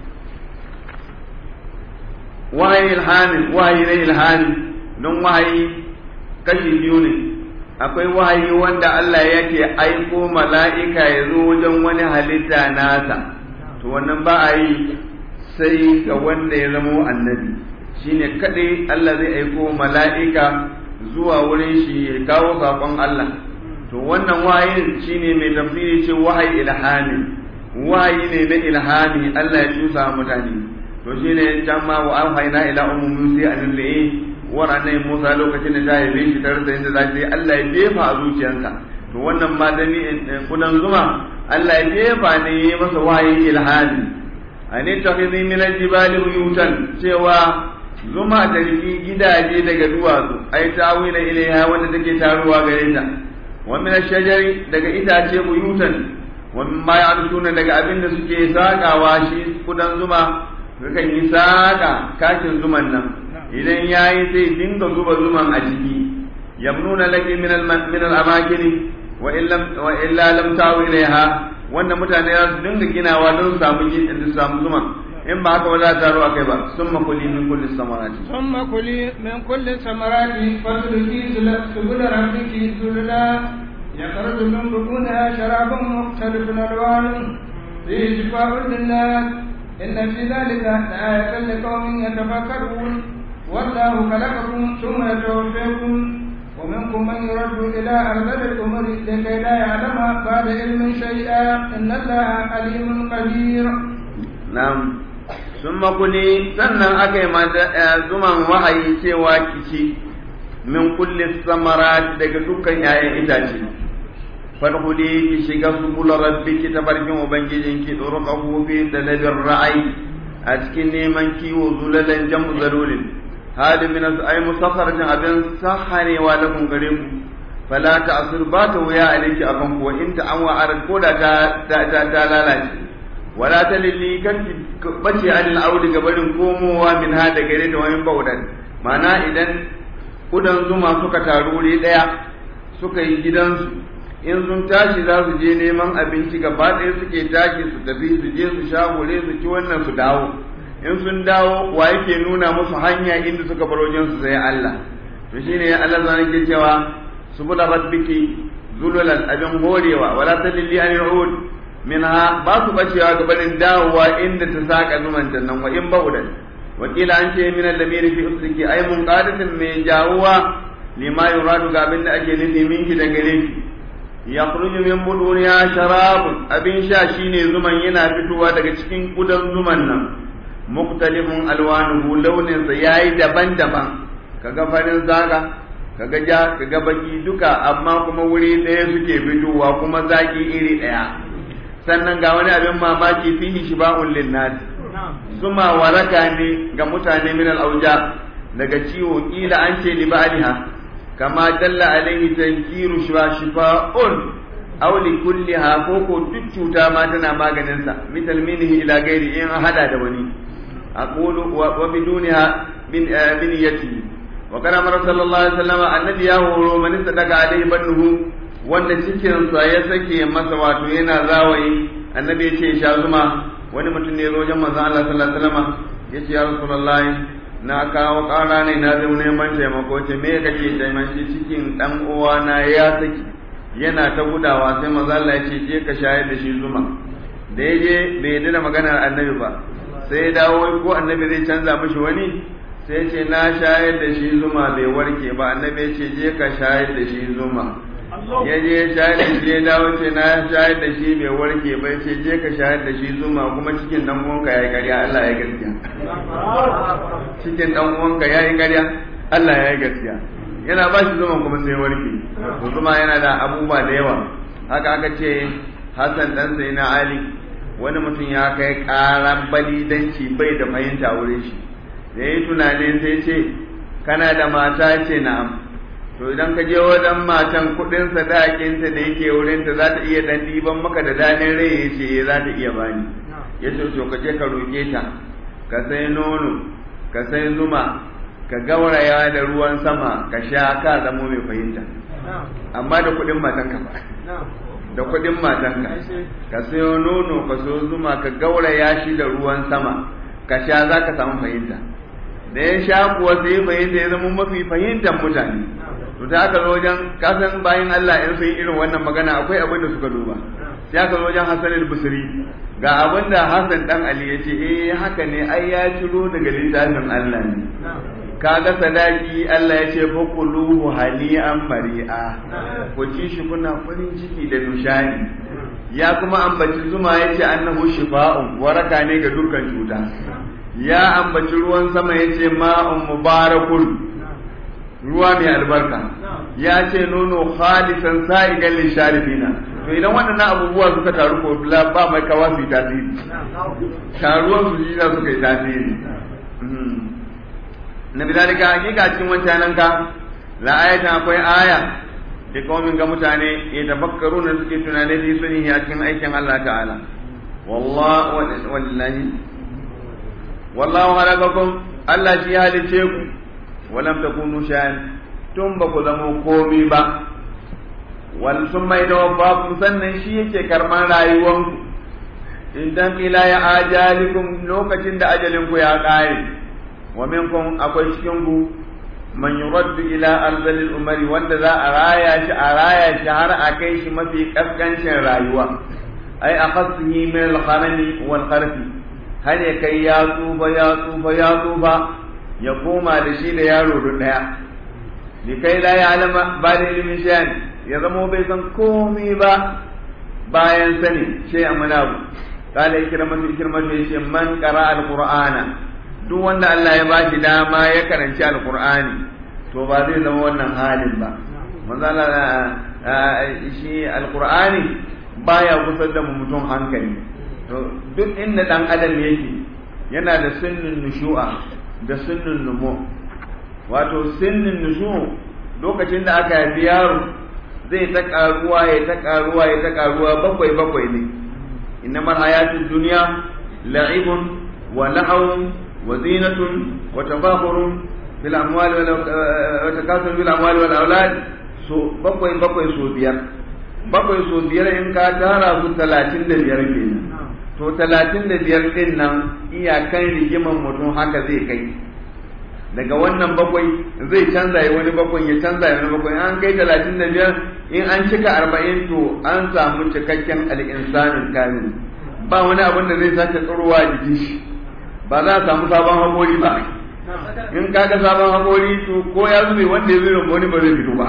wahayi ilhami wahayi na ilhami don wahayi kashi biyu ne akwai wahayi wanda Allah yake aiko mala'ika ya zo wajen wani halitta nasa to wannan ba a yi sai ga wanda ya zama annabi shine kadai Allah zai aiko mala'ika zuwa wurin shi ya kawo sakon Allah to wannan wahayin shine mai tafsiri ce wahayi ilhami wahayi ne na ilhami Allah ya tusa mutane to shine can ma wa alhayna ila ummi musa an li'i wa ranar musa lokacin da ta yabe shi tare da inda za ta yi Allah ya jefa a zuciyarsa to wannan ma da ni kudan zuma Allah ya jefa ne ya masa wahayi ilhami ani takhidhi min al-jibali buyutan cewa zuma da riki gidaje daga duwatsu ai tawila ilaiha wanda take taruwa gare ta wa min ash-shajari daga itace buyutan wa mimma ya'rusuna daga abin da suke sakawa shi kudan zuma kakan yi saƙa kakin zuman nan idan ya yi sai dinga zuba zuman a ciki yamnuna laki min al-amakini wa illa lam tawi ilaiha wannan mutane za su dinga ginawa don su samu su samu zuman in ba haka ba za ta taro akai ba summa kuli min kulli samarati summa kuli min kulli samarati fadluki subula rabbiki zulula yakhruju min butuniha sharabun mukhtalifun alwanuhu fihi shifaa'un lin-nas إن في ذلك لآية لقوم يتفكرون والله خلقكم ثم يتوفيكم ومنكم من يرد إلى أرذل الأمور لكي لا يعلم بعد علم شيئا إن الله عليم قدير. نعم. ثم كلي سنن أكي ما زمن وحي سوى كشي من كل الثمرات دقتك يا إتاتي فادخلي كشي سبل ربك تبرجم وبنجيجنك طرقه في دلب الرعي أتكني منك وذللا جم ذلول هذا من أي مسخرة أبن سحري ولكم قريب فلا تعصر بات ويا عليك أبنك وإن تعوى على الكودة تالالاك ولا تللي كنت بشي عن الأرض قبل كوموا من هذا قريب وإن بودا معناه إذن kudan zuma suka taru wuri ɗaya suka yi gidansu in sun tashi za su je neman abinci gaba ɗaya suke tashi su tafi su je su sha hure su ci wannan su dawo in sun dawo wa yake nuna musu hanya inda suka bar wajen su sai Allah to shine Allah zan ke cewa subula rabbiki zululal abin horewa wala tadilli an yu'ud minha ba su bacewa gabanin dawowa inda ta saka zuman nan wa in baudan wakila an ce min al-lamiri fi usriki ay munqadatin mai jawuwa lima yuradu ga abin da ake nufi minki da gare ki yakhruju min buduniya sharab abin sha shine zuman yana fitowa daga cikin kudan zuman nan mukhtalifun alwanuhu launin sa yayi daban-daban kaga farin zaga kaga ja kaga baki duka amma kuma wuri ɗaya suke fitowa kuma zaki iri ɗaya sannan ga wani abin mamaki fihi shiba'un lin-nas zuma waraka ne ga mutane min al-auja daga ciwo kila an ce li ba'liha kama dalla alaihi tankiru shifa'un aw li kulliha ko ko duk cuta ma tana maganin sa misal minhi ila gairi in hada da wani aqulu wa bidunha min min yati wa kana sallallahu alaihi wasallam annabi ya horo man sadaka alaihi bannuhu wanda cikin sa ya sake masa wato yana zawayi annabi ya ce sha zuma wani mutum ne wajen manzon Allah sallallahu alaihi wasallam yace ya rasulullahi na kawo ƙara ne na zo neman taimako ce me kake taimakon cikin dan uwana ya saki yana ta gudawa sai manzon Allah ya ce je ka shayar da shi zuma da yaje bai yarda da maganar annabi ba sai ya dawo ko annabi zai canza mishi wani sai ya ce na shayar da shi zuma bai warke ba annabi ya ce je ka shayar da shi zuma ya je shayar da shi ya dawo ce na shayar da shi bai warke bai ce je ka shayar da shi zuma kuma cikin dan uwanka yayi ƙarya Allah ya gaskiya cikin dan uwanka yayi ƙarya Allah ya gaskiya yana ba shi zuma kuma sai warke to zuma yana da abubuwa da yawa haka aka ce Hassan dan sai na Ali wani mutum ya kai ƙaran balidanci bai da fahimta wurin shi da yayi tunani sai ce kana da mata ce na'am to idan ka je wajen matan kudin sadakinta da yake wurinta za ta iya dan diban maka da danin rai ya ce za ta iya bani ya ce to ka je ka roƙe ta ka sai nono ka sai zuma ka gauraya da ruwan sama ka sha ka zamo mai fahimta amma da kudin matanka ba da kudin matanka ka sayo nono ka so zuma ka gauraya shi da ruwan sama ka sha za ka samu fahimta da ya sha kuwa sai fahimta ya zama mafi fahimtar mutane to ta aka zo wajen kasan bayan Allah in sun irin wannan magana akwai abin da suka duba sai aka zo wajen Hassan al-Basri ga abin da Hassan dan Ali ya ce eh haka ne ai ya ciro daga littafin Allah ne kaga sadaki Allah ya ce faquluhu hani'an mari'a ku ci shi kuna farin ciki da nushani ya kuma ambaci zuma ya ce annahu shifa'un waraka ne ga dukkan cuta ya ambaci ruwan sama ya ce ma'un mubarakun ruwa mai albarka ya ce nono khalisan sa'igan lisharifina to idan waɗannan abubuwa suka taru ko ba mai kawa su yi tasiri taruwan su ji suka yi tasiri na bidalika hakika cikin wancan ka la ayatan akwai aya da kawai ga mutane ya tafakkaru na suke tunane da suni a cikin aikin Allah ta'ala wallahi wallahi wallahu halakakum Allah shi halice ku walam takunu shay'an tun ba ku zama komi ba wal summa idawaffakum sannan shi yake karman rayuwanku idan ila ya ajalikum lokacin da ajalin ku ya kare wa minkum akwai cikin ku man yuraddu ila arzalil umari wanda za a raya shi a raya shi har a kai shi mafi kaskancin rayuwa ai aqasihi min al-kharami wal kharfi har ya kai ya tsufa ya tsufa ya tsufa ya koma da shi da yaro da daya likai la ya'lama ba da ilmin shay'an ya zama bai san komai ba bayan sani sai amana kala ikramatu ikramatu yace man qara alqur'ana duk wanda Allah ya bashi dama ya karanci alqur'ani to ba zai zama wannan halin ba manzo Allah shi alqur'ani baya kusa da mutum hankali to duk inda dan adam yake yana da sunnin nushu'a da sunnin numu wato sunnin nushu lokacin da aka haifi yaro zai ta karuwa ya ta karuwa ya ta karuwa bakwai bakwai ne innamal hayatud dunya la'ibun wa lahawun wa zinatun wa tafakhurun bil amwali wa takathurun bil amwali wal aulad so bakwai bakwai so biyar bakwai so biyar in ka tara su talatin da biyar kenan to talatin da biyar din nan iyakan rigiman mutum haka zai kai daga wannan bakwai zai canza ya wani bakwai ya canza ya wani bakwai an kai talatin da biyar in an cika arba'in to an samu cikakken al'insanin kamil ba wani abin da zai sake tsirowa a jikin shi ba za a samu sabon haƙori ba in kaga sabon haƙori to ko ya zube wanda ya zube wani ba zai fito ba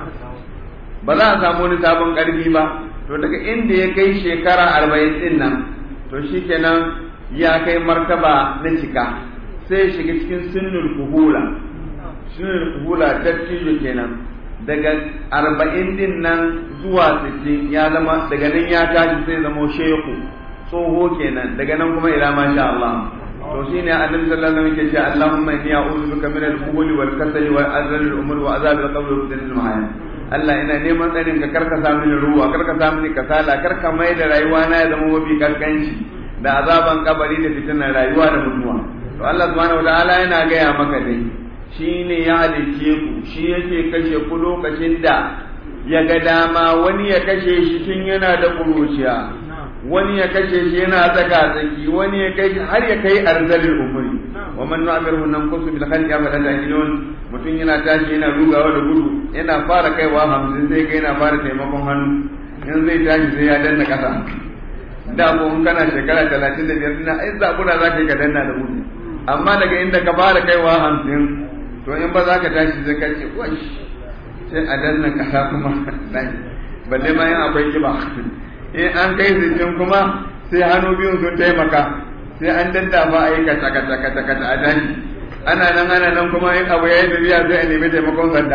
ba za a samu wani sabon ƙarfi ba to daga inda ya kai shekara arba'in din nan to shikenan ya kai martaba na cika sai shiga cikin sunnul kuhula sunnul kuhula dattijo kenan daga arba'in din nan zuwa sittin ya zama daga nan ya tashi sai zama shehu tsoho kenan daga nan kuma ila ma sha Allah to shine annabi sallallahu alaihi wasallam yake cewa Allahumma inni a'udhu bika min al-kuhuli wal kasali wa azal al-umur wa azab al-qabr wa fitnatil mahya Allah ina neman tsarin ka karka sa mini ruwa karka sa mini kasala karka mai da rayuwa na ya zama mafi kaskanci da azaban kabari da fitinar rayuwa da mutuwa to Allah subhanahu wataala yana gaya maka dai shine ya halice ku shi yake kashe ku lokacin da ya ga dama wani ya kashe shi tun yana da kuruciya wani ya kashe shi yana tsaka tsaki wani ya kai har ya kai arzalil umri wa man nu'amiru nanqusu bil khalqi fa tajilun mutum yana tashi yana rugawa da gudu yana fara kaiwa hamsin sai kai yana fara taimakon hannu in zai tashi sai ya danna kasa da ko in kana shekara talatin da biyar ina ai zabura za ka yi ka danna da gudu amma daga inda ka fara kaiwa hamsin to in ba za ka tashi sai ka ce wash sai a danna kasa kuma balle ma yin akwai kiba in an kai sittin kuma sai hannu biyun sun taimaka sai an daddafa a yi kata kata kata kata a daji ana nan ana nan kuma in abu ya yi tafiya sai a nemi taimakon sanda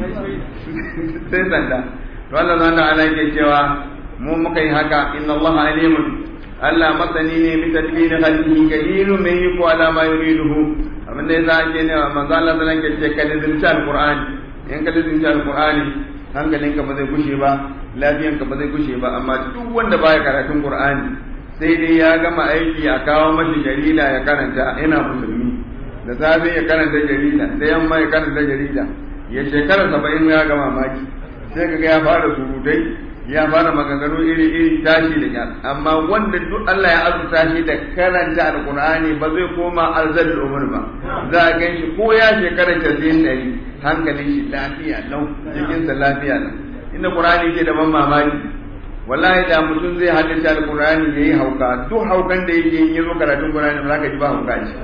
sai sanda to Allah zan da ala ke cewa mu muka yi haka inna Allah alimun Allah masani ne bi tadbir khalqihi kadirun mai yi ko ala ma yuriduhu abin da yasa ake ne manzo Allah zan ke ce kada zinta alqur'ani in kada zinta alqur'ani hankalinka ba zai kushe ba lafiyanka ba zai kushe ba amma duk wanda baya karatun qur'ani sai dai ya gama aiki a kawo mashi jarida ya karanta ina musulmi da safe ya karanta jarida da yamma ya karanta jarida ya shekara saba'in ya gama maki sai kaga ya fara surutai ya fara maganganu iri iri tashi da kyar amma wanda duk Allah ya azurta shi da karanta alqur'ani ba zai koma arzalul umur ba za a gan shi ko ya shekara casa'in ɗari hankalin shi lafiya lau jikinsa lafiya lau inda qur'ani ke da ban mamaki wallahi da mutum zai haddace alqur'ani yayi hauka duk haukan da yake yi zo karatun qur'ani ba za ka ji ba hauka shi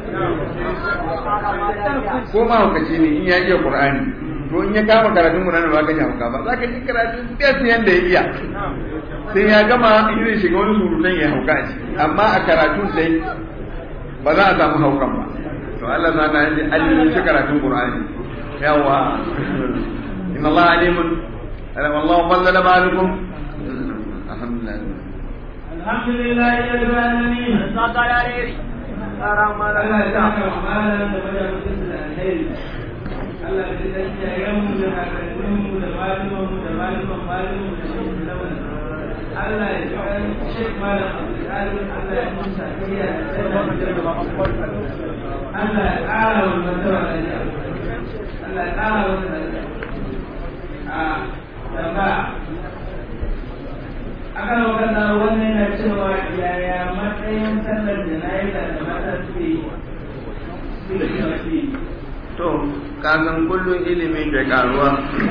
ko ma haukaci ne in ya iya qur'ani to in ya kama karatun qur'ani ba ka ji hauka ba za ka ji karatun bes yanda ya iya sai ya gama irin shiga wani surutan ya hauka shi amma a karatun sai ba za a samu haukan ba to Allah na nan ji alimin shi karatun qur'ani yawa inna Allah alimun alam Allah fadala ba'alukum الحمد لله رب العالمين صلى الله عليه Allah da tsayayenmu da kakanninmu da malumanmu da maluman malumanmu da shekaru Allah ya ji Sheikh Malam Abdulkadir Allah ya musa kariya da tsayayen da Allah ya ƙara wa mantawa da Allah ya ƙara wa mantawa a tambaya akan wakanda wannan yana cewa yaya matsayin sallar jana'iza da mata suke yi to kasan kullum ilimi da karuwa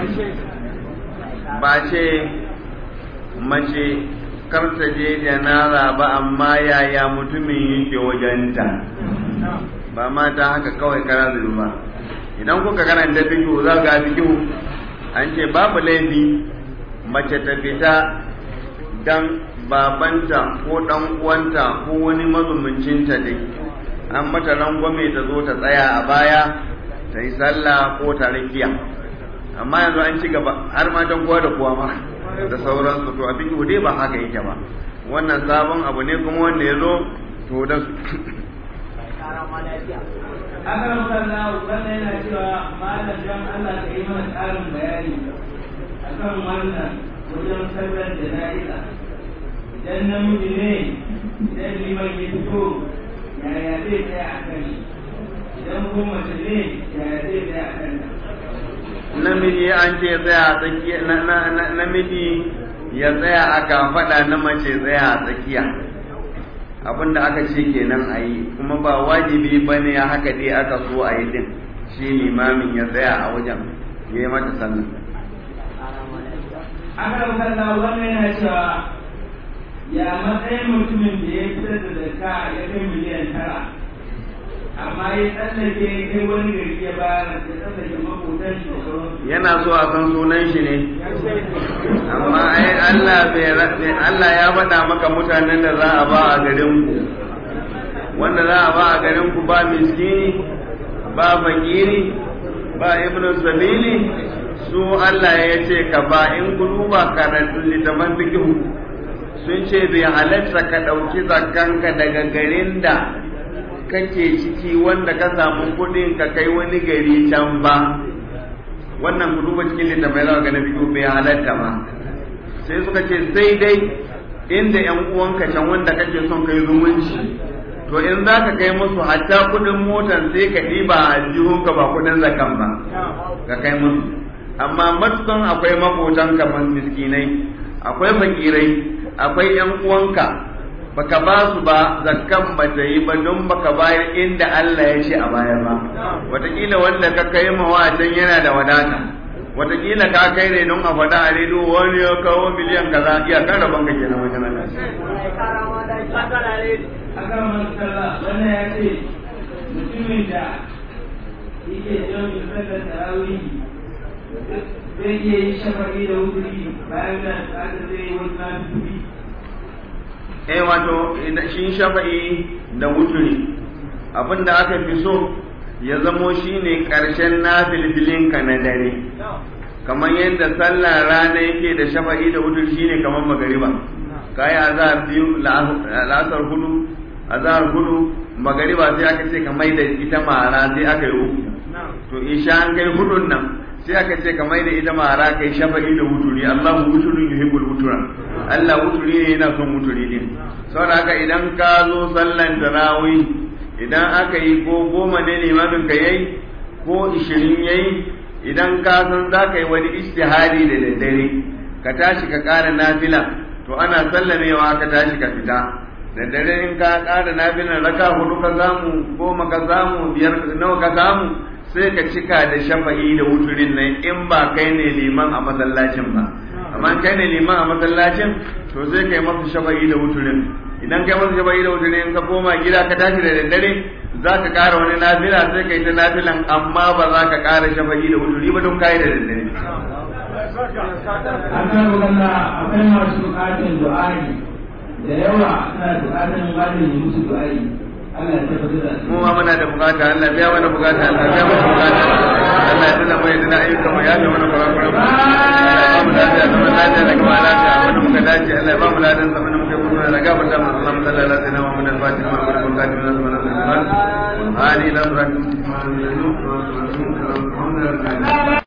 ba ce mace karta je janaza ba amma yaya mutumin yake wajenta ba mata haka kawai kara ba idan kuka karanta fiqh za ga fiqh an ce babu laifi mace ta fita dan babanta ko dan uwanta ko wani mazumuncinta dai an mata rangwame ta zo ta tsaya a baya ta yi sallah ko ta rakiya amma yanzu an ci gaba har matan kowa da kowa ma da sauransu to a fiqh dai ba haka yake ba wannan sabon abu ne kuma wanda ya zo to da su akan sallahu wannan yana cewa malam dan Allah ka yi mana ƙarin bayani akan wannan wajen sallar jana'iza idan namiji ne idan liman ya fito yaya zai tsaya a kan shi idan kuma mace ne yaya zai tsaya a kan namiji an ce tsaya a tsakiya namiji ya tsaya a kafaɗa na mace tsaya a tsakiya abinda aka ce kenan a yi kuma ba wajibi ba ne haka dai aka so a yi din shi limamin ya tsaya a wajen ya yi mata sallah aka kalla wannan yana cewa ya matsayin mutumin da ya fitar da zakka ya kai miliyan tara amma ya tsallake ya kai wani gari ya bayar da tsallake makotan shi da sauransu yana so a san sunan shi ne amma ai Allah bai Allah ya faɗa maka mutanen da za a ba a garin ku wanda za a ba a garin ku ba miskini ba fakiri ba ibnu sabili su Allah ya ce ka ba in ku duba karatun littafin fiqh sun ce bai halatta ka ɗauki zakkanka daga garin da kake ciki wanda ka samu kuɗin ka kai wani gari can ba wannan ku duba cikin littafai za ga na biyu bai halatta ba sai suka ce sai dai inda yan uwanka can wanda kake son kai zumunci to in za ka kai musu hatta kuɗin motar sai ka ɗiba a jihunka ba kuɗin zakan ba ka kai musu amma matukan akwai makotan kamar miskinai akwai fakirai akwai yan uwanka baka ba su ba zakkan ba ta yi ba don baka bayar inda Allah ya ce a bayar ba wataƙila wanda ka kai mawa can yana da wadata wataƙila ka kai ne don a faɗa a rediyo wani ya kawo miliyan kaza iya kan rabon ka kenan wajen Allah akan masala wannan ya ce mutumin da yake jami'in sallar tarawih zai iya yi shafa'i da wuri bayan da aka zai yi wani nafi eh wato shi shafa'i da wuturi abinda aka fi so ya zamo shine karshen nafilfilin ka na dare kamar yadda sallah rana yake da shafa'i da wuturi shine kamar magariba kai azhar biyu la'asar hudu azhar hudu magariba sai aka ce kamar da ita mara sai aka yi uku to isha an kai hudun nan sai aka ce kamar da ita mara kai shafa'i da wuturi Allahu wuturun yuhibbul wutura Allah wuturi ne yana son wuturi din saboda haka idan ka zo sallan tarawih idan aka yi ko goma ne limamin ka yayi ko ishirin yayi idan ka san za ka yi wani ijtihadi da daddare ka tashi ka ƙara nafila to ana sallamewa ka tashi ka fita da dare in ka ƙara nafilan raka hudu ka samu goma ka samu biyar nawa ka samu sai ka cika da shafa'i da wuturin nan in ba kai ne liman a masallacin ba amma kai ne liman a masallacin to sai kai masa shafa'i da wuturin idan kai masa shafa'i da wuturin ka koma gida ka tashi da daddare za ka ƙara wani nafila sai kai ta nafilan amma ba za ka ƙara shafa'i da wuturi ba don kai da daddare akan magana akwai masu bukatun du'a'i da yawa suna bukatun malin yi musu du'a'i Allah ya tabbatar da mu ma muna da bukata Allah biya mana bukata Allah biya mana bukata Allah ya tuna mai dina ayyuka mu ya mana kurakuran mu Allah ya ba mu lafiya da lafiya da kuma lafiya wannan muka dace Allah ya ba mu ladan sa mun muke kuma da gafarta mu Allah sallallahu alaihi wa sallam Muhammad al-Fatih wa barakatuhu wa sallallahu alaihi wa sallam ali la